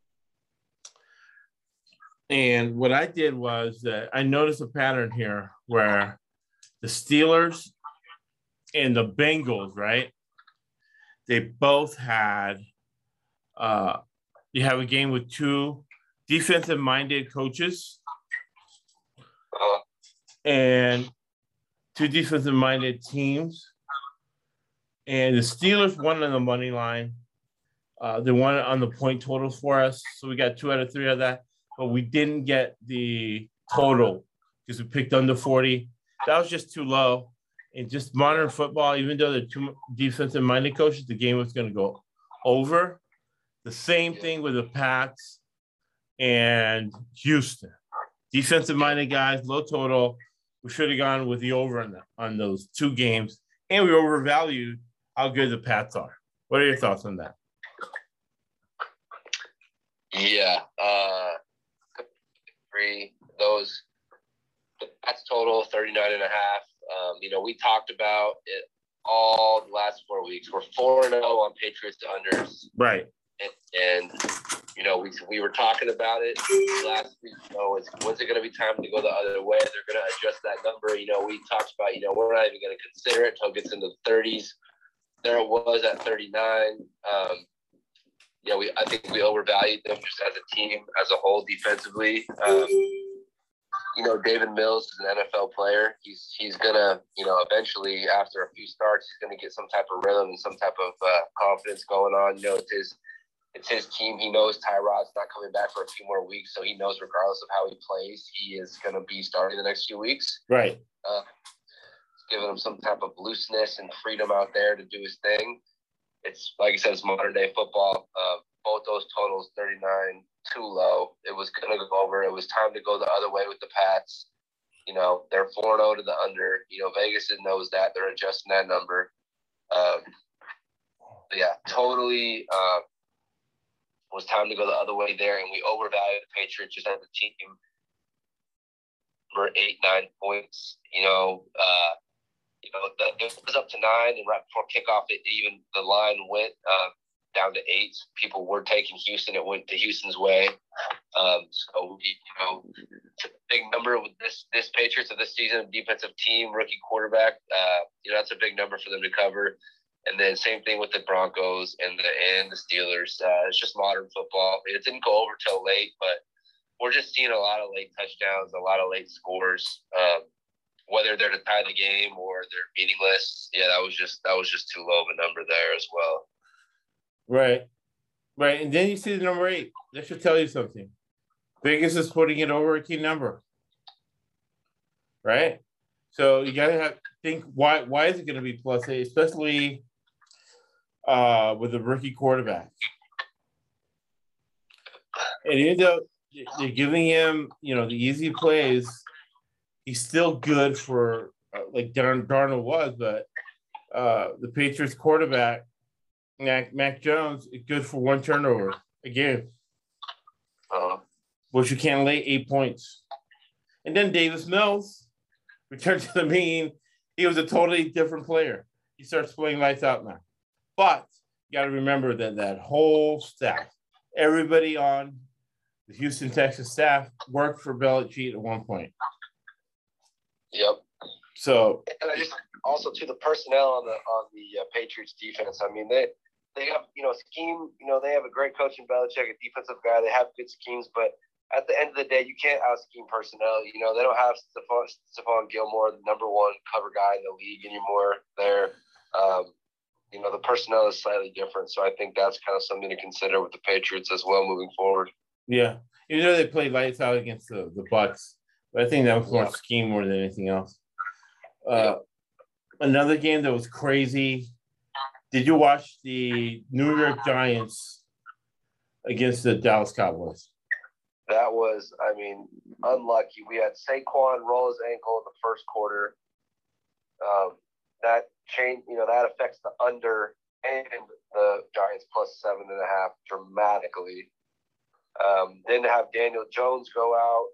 Speaker 1: And what I did was that I noticed a pattern here where the Steelers and the Bengals, right? They both had, uh, you have a game with two defensive-minded coaches
Speaker 3: Uh,
Speaker 1: and two defensive-minded teams. And the Steelers won on the money line. Uh, they won on the point totals for us. So we got two out of three of that. But we didn't get the total because we picked under forty. That was just too low. And just modern football, even though they're two defensive-minded coaches, the game was going to go over. The same thing with the Pats and Houston. Defensive-minded guys, low total. We should have gone with the over on, the, on those two games. And we overvalued how good the Pats are. What are your thoughts on that?
Speaker 3: yeah, uh, three those the Pats total thirty-nine and a half. Um, you know, we talked about it all the last four weeks. We're four and zero on Patriots unders,
Speaker 1: Right.
Speaker 3: and, and you know, we we were talking about it last week. You know, it's, when's it going to be time to go the other way? They're going to adjust that number. You know, we talked about, you know, we're not even going to consider it until it gets into the thirties. There it was at thirty-nine. Um, you know, we I think we overvalued them just as a team, as a whole, defensively. Um, you know, David Mills is an N F L player. He's he's gonna, you know, eventually after a few starts, he's gonna get some type of rhythm and some type of uh, confidence going on. You know, it's his it's his team. He knows Tyrod's not coming back for a few more weeks, so he knows regardless of how he plays, he is gonna be starting the next few weeks.
Speaker 1: Right.
Speaker 3: Uh, it's giving him some type of looseness and freedom out there to do his thing. It's like I said, it's modern day football. Uh, both those totals, thirty-nine, too low. It was going to go over. It was time to go the other way with the Pats. You know, they're four and oh to the under. You know, Vegas knows that. They're adjusting that number. Um, but yeah, totally uh, was time to go the other way there, and we overvalued the Patriots just as a team for eight, nine points. You know, uh, you know, the, it was up to nine, and right before kickoff, it even the line went uh, down to eight. People were taking Houston. It went to Houston's way. Um, so, you know, it's a big number with this this Patriots of this season, defensive team, rookie quarterback. Uh, you know, that's a big number for them to cover. And then same thing with the Broncos and the and the Steelers. Uh, it's just modern football. It didn't go over till late, but we're just seeing a lot of late touchdowns, a lot of late scores. Um, whether they're to tie the game or they're meaningless, yeah, that was just that was just too low of a number there as well.
Speaker 1: Right, right, and then you see the number eight. That should tell you something. Vegas is putting it over a key number, right? So you got to have think why why is it going to be plus eight, especially uh, with a rookie quarterback? And even though they're giving him, you know, the easy plays, he's still good for uh, like Darn Darnold was, but uh, the Patriots quarterback, Mac, Mac Jones, is good for one turnover a game,
Speaker 3: Uh,
Speaker 1: which you can't lay eight points. And then Davis Mills returned to the mean. He was a totally different player. He starts playing lights out now. But you got to remember that that whole staff, everybody on the Houston Texas staff worked for Belichick at one point.
Speaker 3: Yep.
Speaker 1: So,
Speaker 3: and I just also to the personnel on the on the uh, Patriots defense. I mean, they they have you know scheme. You know, they have a great coach in Belichick, a defensive guy. They have good schemes, but at the end of the day, you can't out scheme personnel. You know, they don't have Stephon, Stephon Gilmore, the number one cover guy in the league anymore. There, um, you know, the personnel is slightly different. So I think that's kind of something to consider with the Patriots as well moving forward.
Speaker 1: yeah. Even though they played lights out against the, the Bucks, but I think that was more
Speaker 3: Yeah.
Speaker 1: scheme more than anything else. Uh,
Speaker 3: Yeah.
Speaker 1: Another game that was crazy. Did you watch the New York Giants against the Dallas Cowboys?
Speaker 3: That was, I mean, unlucky. We had Saquon roll his ankle in the first quarter. Um, that change, you know, that affects the under and the Giants plus seven and a half dramatically. Um, then to have Daniel Jones go out,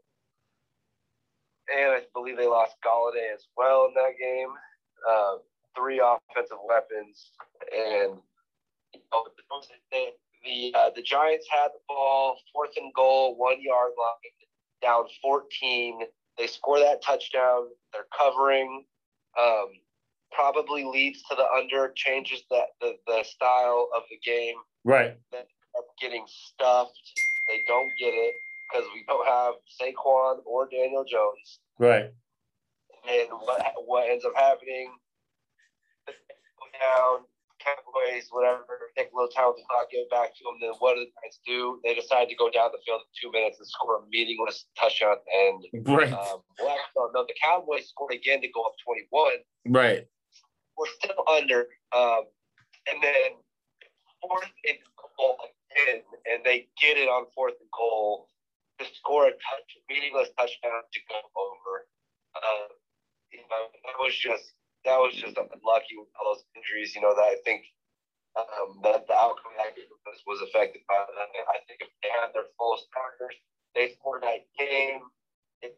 Speaker 3: and I believe they lost Golladay as well in that game. Uh, three offensive weapons, and you know, the the, uh, the Giants had the ball, fourth and goal, one yard line, down fourteen. They score that touchdown. They're covering. Um, probably leads to the under, changes the, the, the style of the game.
Speaker 1: Right.
Speaker 3: They end up getting stuffed. They don't get it because we don't have Saquon or Daniel Jones.
Speaker 1: Right.
Speaker 3: And what what ends up happening, they go down, Cowboys, whatever, take a little time with the clock, get back to them. Then what do the Giants do? They decide to go down the field in two minutes and score a meaningless touchdown at the end.
Speaker 1: Right.
Speaker 3: Um, well, no, no, the Cowboys scored again to go up twenty-one.
Speaker 1: Right.
Speaker 3: We're still under. Um, and then fourth and goal again, and they get it on fourth and goal to score a touch, meaningless touchdown to go over. Uh, you know, that was just that was just unlucky with all those injuries. You know that I think um, that the outcome of that game was, was affected by that. I think if they had their full starters, they scored that game. It,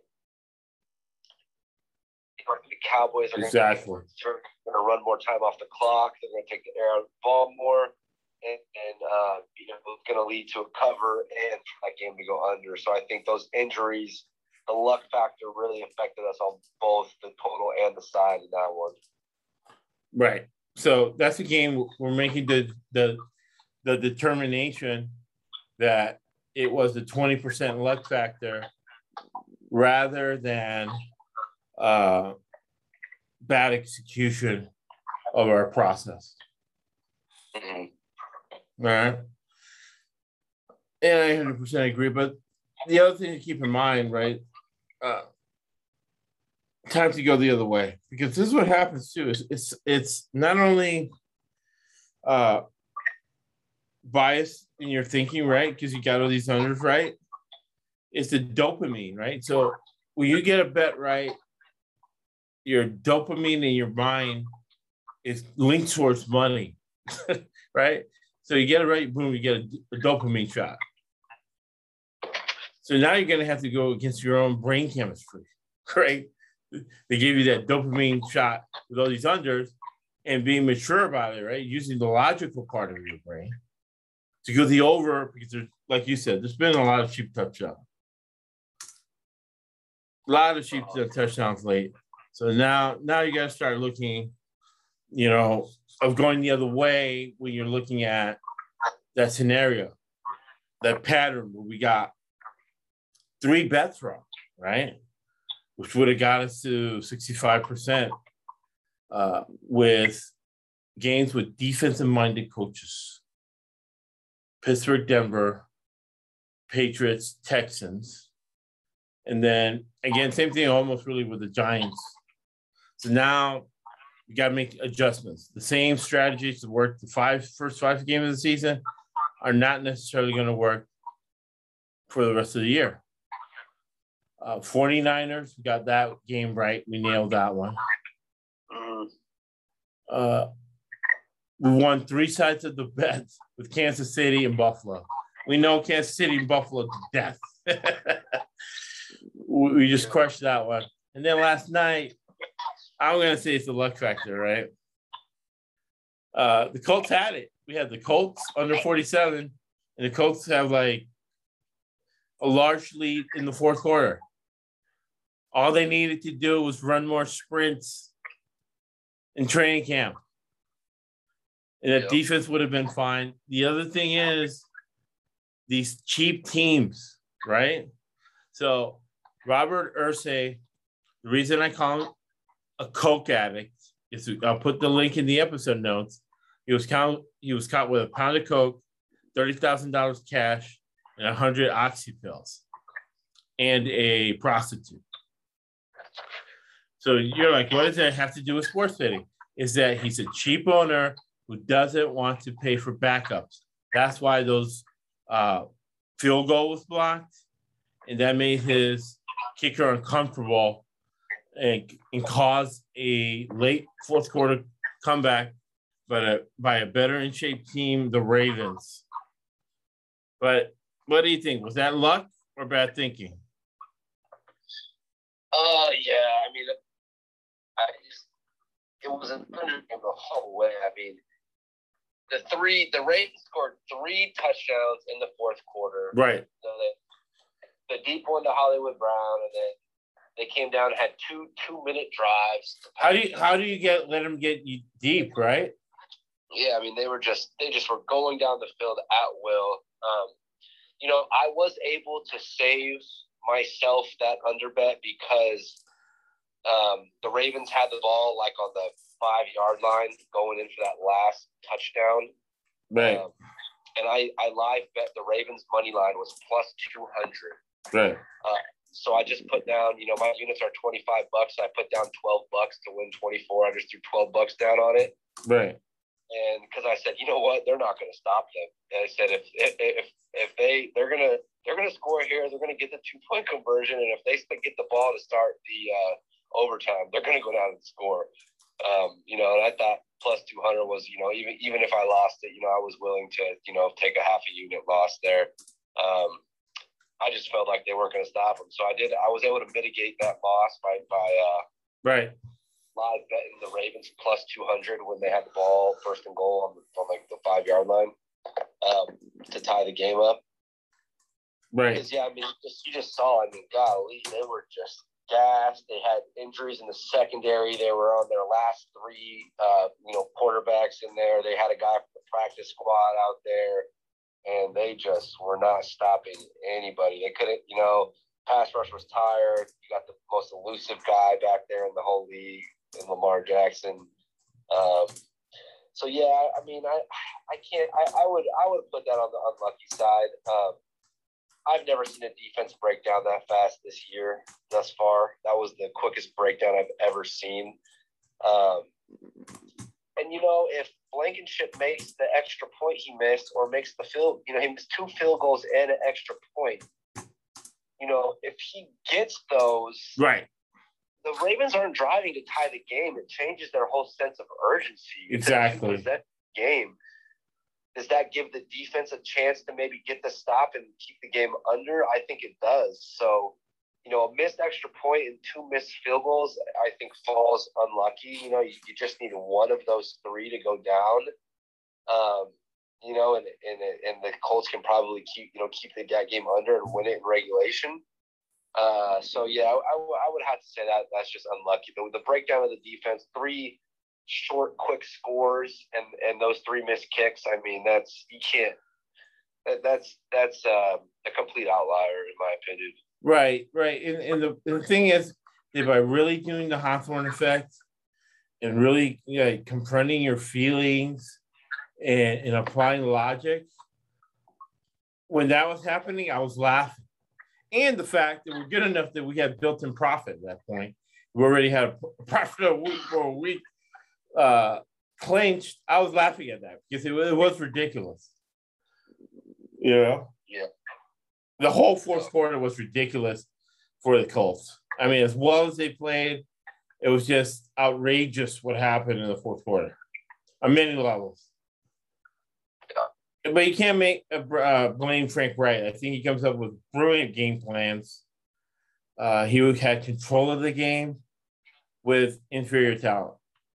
Speaker 3: you know, the Cowboys are
Speaker 1: exactly
Speaker 3: going to run more time off the clock. They're going to take the air out of the ball more. And, and uh, you know, it's going to lead to a cover and for that game to go under. So I think those injuries, the luck factor really affected us on both the total and the side in that one.
Speaker 1: Right. So that's the game we're making the the the determination that it was the twenty percent luck factor rather than uh, bad execution of our process.
Speaker 3: Mm-hmm.
Speaker 1: All right. And I one hundred percent agree. But the other thing to keep in mind, right, uh, time to go the other way. Because this is what happens, too. It's it's, it's not only uh, bias in your thinking, right, because you got all these unders right. It's the dopamine, right? So when you get a bet right, your dopamine in your mind is linked towards money, right? So you get it right, boom, you get a, a dopamine shot. So now you're going to have to go against your own brain chemistry, right? They give you that dopamine shot with all these unders and being mature about it, right? Using the logical part of your brain to go the over, because there's, like you said, there's been a lot of cheap touchdowns. A lot of cheap touchdowns late. So now, now you got to start looking, you know, of going the other way when you're looking at that scenario, that pattern where we got three bets wrong, right? Which would have got us to sixty-five percent uh, with games with defensive-minded coaches. Pittsburgh, Denver, Patriots, Texans. And then, again, same thing almost really with the Giants. So now you got to make adjustments. The same strategies that worked the five first five games of the season are not necessarily going to work for the rest of the year. Uh, 49ers, we got that game right. We nailed that one. Uh, we won three sides of the bet with Kansas City and Buffalo. We know Kansas City and Buffalo to death. We just crushed that one. And then last night, I'm going to say it's the luck factor, right? Uh, the Colts had it. We had the Colts under forty-seven, and the Colts have like a large lead in the fourth quarter. All they needed to do was run more sprints in training camp. And that yep. defense would have been fine. The other thing is these cheap teams, right? So Robert Irsay, the reason I call him a coke addict is I'll put the link in the episode notes. He was caught, he was caught with a pound of coke, thirty thousand dollars cash, and one hundred oxy pills, and a prostitute. So you're like, what does that have to do with sports betting? Is that he's a cheap owner who doesn't want to pay for backups. That's why those uh, field goal was blocked, and that made his kicker uncomfortable and, and caused a late fourth quarter comeback, but a, by a better in shape team, the Ravens. But what do you think? Was that luck or bad thinking?
Speaker 3: Uh, yeah. I mean, I just, it was an under the whole way. I mean, the three, the Ravens scored three touchdowns in the fourth quarter.
Speaker 1: Right.
Speaker 3: So they, the deep one to Hollywood Brown, and then they came down and had two two-minute drives.
Speaker 1: How do you how do you get let them get you deep, right?
Speaker 3: Yeah, I mean, they were just they just were going down the field at will. Um, you know, I was able to save myself that under bet because um, the Ravens had the ball like on the five-yard line going in for that last touchdown.
Speaker 1: Right.
Speaker 3: Um, and I, I live bet the Ravens money line was plus two hundred.
Speaker 1: Right.
Speaker 3: Uh, so I just put down, you know, my units are twenty-five bucks. So I put down twelve bucks to win twenty-four. I just threw twelve bucks down on it.
Speaker 1: Right.
Speaker 3: And because I said, you know what, they're not going to stop them. And I said, if if if they they're gonna they're gonna score here, they're gonna get the two point conversion, and if they get the ball to start the uh, overtime, they're gonna go down and score. Um, you know, and I thought plus two hundred was, you know, even even if I lost it, you know, I was willing to, you know, take a half a unit loss there. Um, I just felt like they weren't going to stop them, so I did. I was able to mitigate that loss by by uh,
Speaker 1: right.
Speaker 3: live betting the Ravens plus two hundred when they had the ball first and goal on, the, on like the five yard line um, to tie the game up.
Speaker 1: Right.
Speaker 3: Because, yeah, I mean, just, you just saw, I mean, golly, they were just gassed. They had injuries in the secondary. They were on their last three, uh, you know, quarterbacks in there. They had a guy from the practice squad out there, and they just were not stopping anybody. They couldn't, you know, pass rush was tired. You got the most elusive guy back there in the whole league, in Lamar Jackson. Um, so yeah, I mean, I, I can't. I, I would, I would put that on the unlucky side. Um, I've never seen a defense break down that fast this year thus far. That was the quickest breakdown I've ever seen. Um, and you know, if Blankenship makes the extra point he missed, or makes the field, you know, he missed two field goals and an extra point. You know, if he gets those,
Speaker 1: right,
Speaker 3: the Ravens aren't driving to tie the game. It changes their whole sense of urgency.
Speaker 1: Exactly.
Speaker 3: That game. Does that give the defense a chance to maybe get the stop and keep the game under? I think it does. So, you know, a missed extra point and two missed field goals, I think falls unlucky. You know, you, you just need one of those three to go down. Um, you know, and, and and the Colts can probably keep, you know, keep the game under and win it in regulation. Uh, so, yeah, I, I, I would have to say that that's just unlucky. The, the breakdown of the defense, three short, quick scores and, and those three missed kicks, I mean, that's you can't. That, that's that's uh, a complete outlier in my opinion.
Speaker 1: Right, right. And, and the, the thing is that by really doing the Hawthorne effect and really, you know, confronting your feelings and, and applying logic, when that was happening, I was laughing. And the fact that we're good enough that we had built-in profit at that point. We already had a profit a week for a week uh, clinched. I was laughing at that because it, it was ridiculous. You know?
Speaker 3: Yeah.
Speaker 1: The whole fourth quarter was ridiculous for the Colts. I mean, as well as they played, it was just outrageous what happened in the fourth quarter on many levels. Yeah. But you can't make uh, blame Frank Wright. I think he comes up with brilliant game plans. Uh, he had control of the game with inferior talent.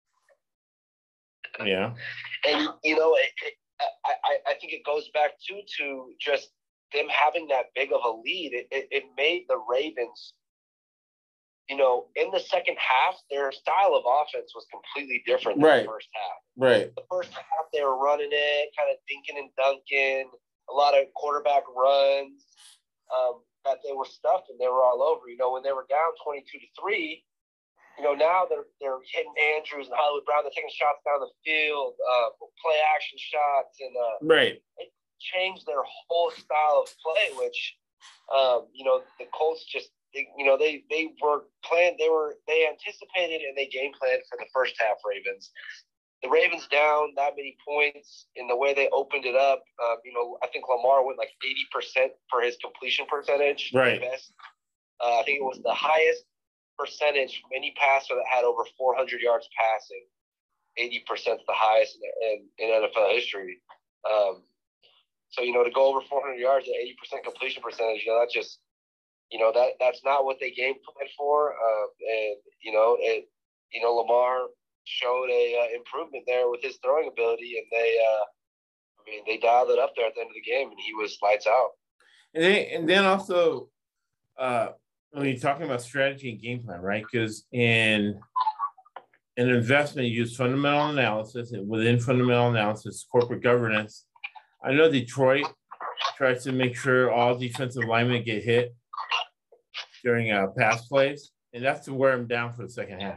Speaker 1: Yeah.
Speaker 3: And, you know, it, it, I, I think it goes back to to just them having that big of a lead. It, it, it made the Ravens, you know, in the second half, their style of offense was completely different than
Speaker 1: right.
Speaker 3: the first half.
Speaker 1: Right.
Speaker 3: The first half, they were running it, kind of dinking and dunking, a lot of quarterback runs um, that they were stuffed and they were all over. You know, when they were down twenty-two to three, you know, now they're they're hitting Andrews and Hollywood Brown. They're taking shots down the field, uh, play action shots, and uh,
Speaker 1: right.
Speaker 3: It changed their whole style of play. Which, um, you know, the Colts just, they, you know, they they were planned. They were they anticipated and they game planned for the first half. Ravens, the Ravens down that many points in the way they opened it up. Um, you know, I think Lamar went like eighty percent for his completion percentage.
Speaker 1: Right.
Speaker 3: Best. Uh, I think it was the highest percentage from any passer that had over four hundred yards passing. eighty percent is the highest in, in, in N F L history. Um, so, you know, to go over four hundred yards at eighty percent completion percentage, you know, that's just, you know, that that's not what they game planned for. Um, and, you know, it, you know, Lamar showed a uh, improvement there with his throwing ability, and they, uh, I mean, they dialed it up there at the end of the game, and he was lights out.
Speaker 1: And then, and then also, uh, when you're talking about strategy and game plan, right? Because in an investment, you use fundamental analysis, and within fundamental analysis, corporate governance. I know Detroit tries to make sure all defensive linemen get hit during uh, pass plays, and that's to wear them down for the second half.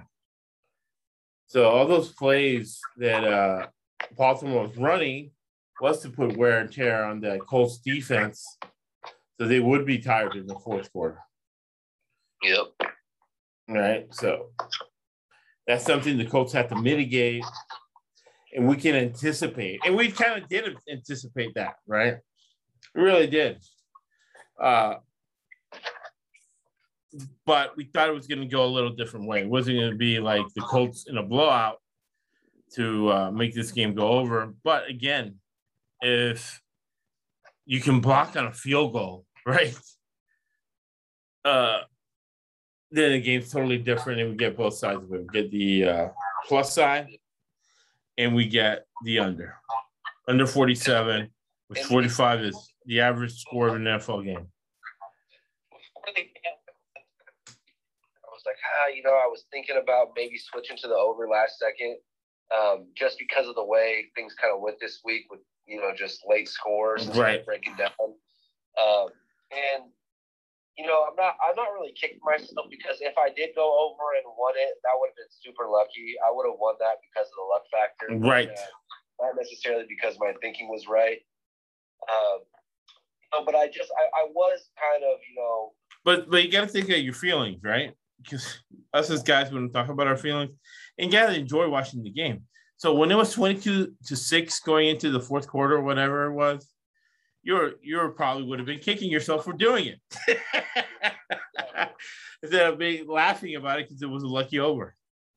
Speaker 1: So all those plays that uh, Baltimore was running was to put wear and tear on the Colts defense, so they would be tired in the fourth quarter.
Speaker 3: Yep.
Speaker 1: Right. So that's something the Colts have to mitigate, and we can anticipate. And we kind of did anticipate that, right? We really did. Uh, but we thought it was going to go a little different way. It wasn't going to be like the Colts in a blowout to uh, make this game go over. But again, if you can block on a field goal, right? Uh, then the game's totally different, and we get both sides of it. We get the uh, plus side, and we get the under. Under forty-seven, which forty-five is the average score of an N F L game.
Speaker 3: I was like, ah, you know, I was thinking about maybe switching to the over last second, um, just because of the way things kind of went this week with, you know, just late scores,
Speaker 1: right,
Speaker 3: breaking down. Um, and you know, I'm not I'm not really kicking myself, because if I did go over and won it, that would have been super lucky. I would have won that because of the luck factor.
Speaker 1: Right.
Speaker 3: Uh, not necessarily because my thinking was right. Um, you know, but I just I, I was kind of, you know.
Speaker 1: But but you gotta think of your feelings, right? Because us as guys, when we talk about our feelings, and you gotta enjoy watching the game. So when it was twenty-two to six going into the fourth quarter, whatever it was, you're you're probably would have been kicking yourself for doing it instead of being laughing about it because it was a lucky over.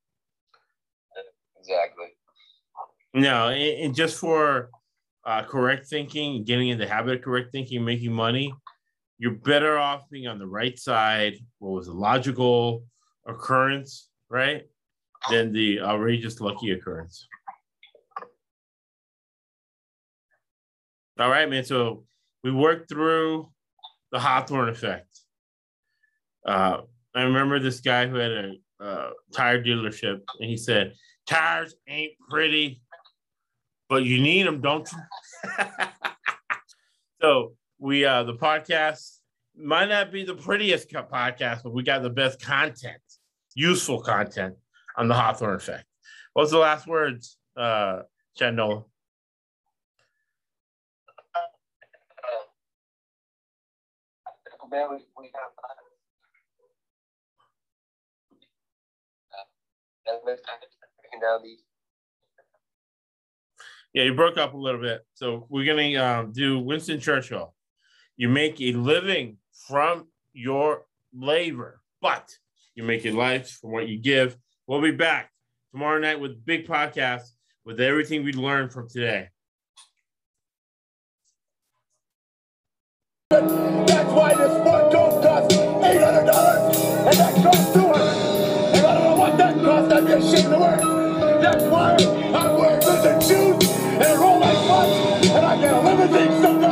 Speaker 3: Exactly.
Speaker 1: No, and, and just for uh, correct thinking, getting in the habit of correct thinking, making money, you're better off being on the right side. What was a logical occurrence, right? Than the outrageous lucky occurrence. All right, man. So we worked through the Hawthorne effect. Uh, I remember this guy who had a uh, tire dealership, and he said, Cars ain't pretty, but you need them, don't you? So we, uh, the podcast might not be the prettiest podcast, but we got the best content, useful content on the Hawthorne Effect. What's the last words, uh, Chad Nolan?
Speaker 3: Man, we, we have uh, breaking down these.
Speaker 1: Yeah, you broke up a little bit. So we're going to um, do Winston Churchill. You make a living from your labor, but you make your life from what you give. We'll be back tomorrow night with a big podcast with everything we learned from today.
Speaker 4: That's why this one coat costs eight hundred dollars and that costs two hundred dollars. And I don't know what that costs. I'd be ashamed to wear. That's why I'm wearing lizard shoes and roll like butts and I get a limousine sometimes.